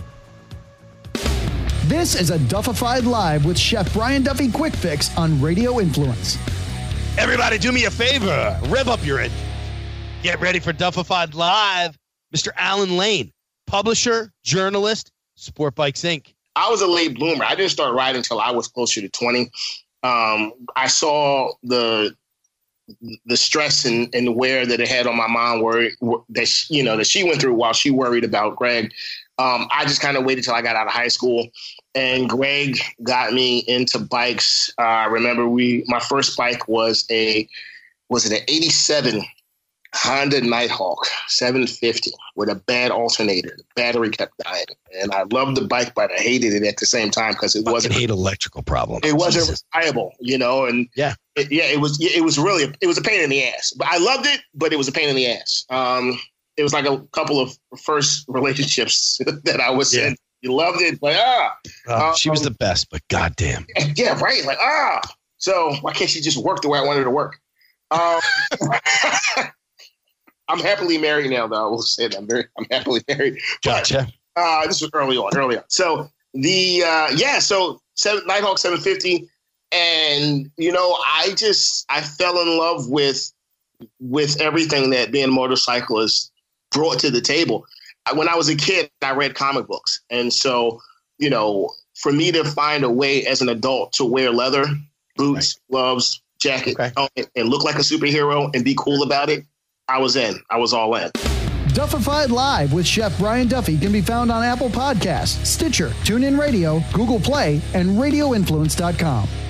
This is a Duffified Live with Chef Brian Duffy Quick Fix on Radio Influence. Everybody do me a favor. Rev up your engine. Get ready for Duffified Live. Mr. Alan Lane, publisher, journalist, Sport Bikes Inc. I was a late bloomer. I didn't start riding until I was closer to 20. I saw the stress and the wear that it had on my mom that she went through while she worried about Greg. I just kind of waited till I got out of high school, and Greg got me into bikes. I remember my first bike was an 87 Honda Nighthawk 750 with a bad alternator. The battery kept dying, and I loved the bike, but I hated it at the same time because it wasn't. Hate electrical problem. It wasn't reliable, and it was a pain in the ass. But I loved it, but it was a pain in the ass. It was like a couple of first relationships that I was in. You loved it, but she was the best, but goddamn. Yeah, right. Like so why can't she just work the way I wanted her to work? I'm happily married now, though. I will say that I'm happily married. Gotcha. This was early on. So the Nighthawk 750, and I fell in love with everything that being a motorcyclist brought to the table. When I was a kid, I read comic books. And so, for me to find a way as an adult to wear leather, boots, gloves, jacket, and look like a superhero and be cool about it, I was in. I was all in. Duffified Live with Chef Brian Duffy can be found on Apple Podcasts, Stitcher, TuneIn Radio, Google Play, and RadioInfluence.com.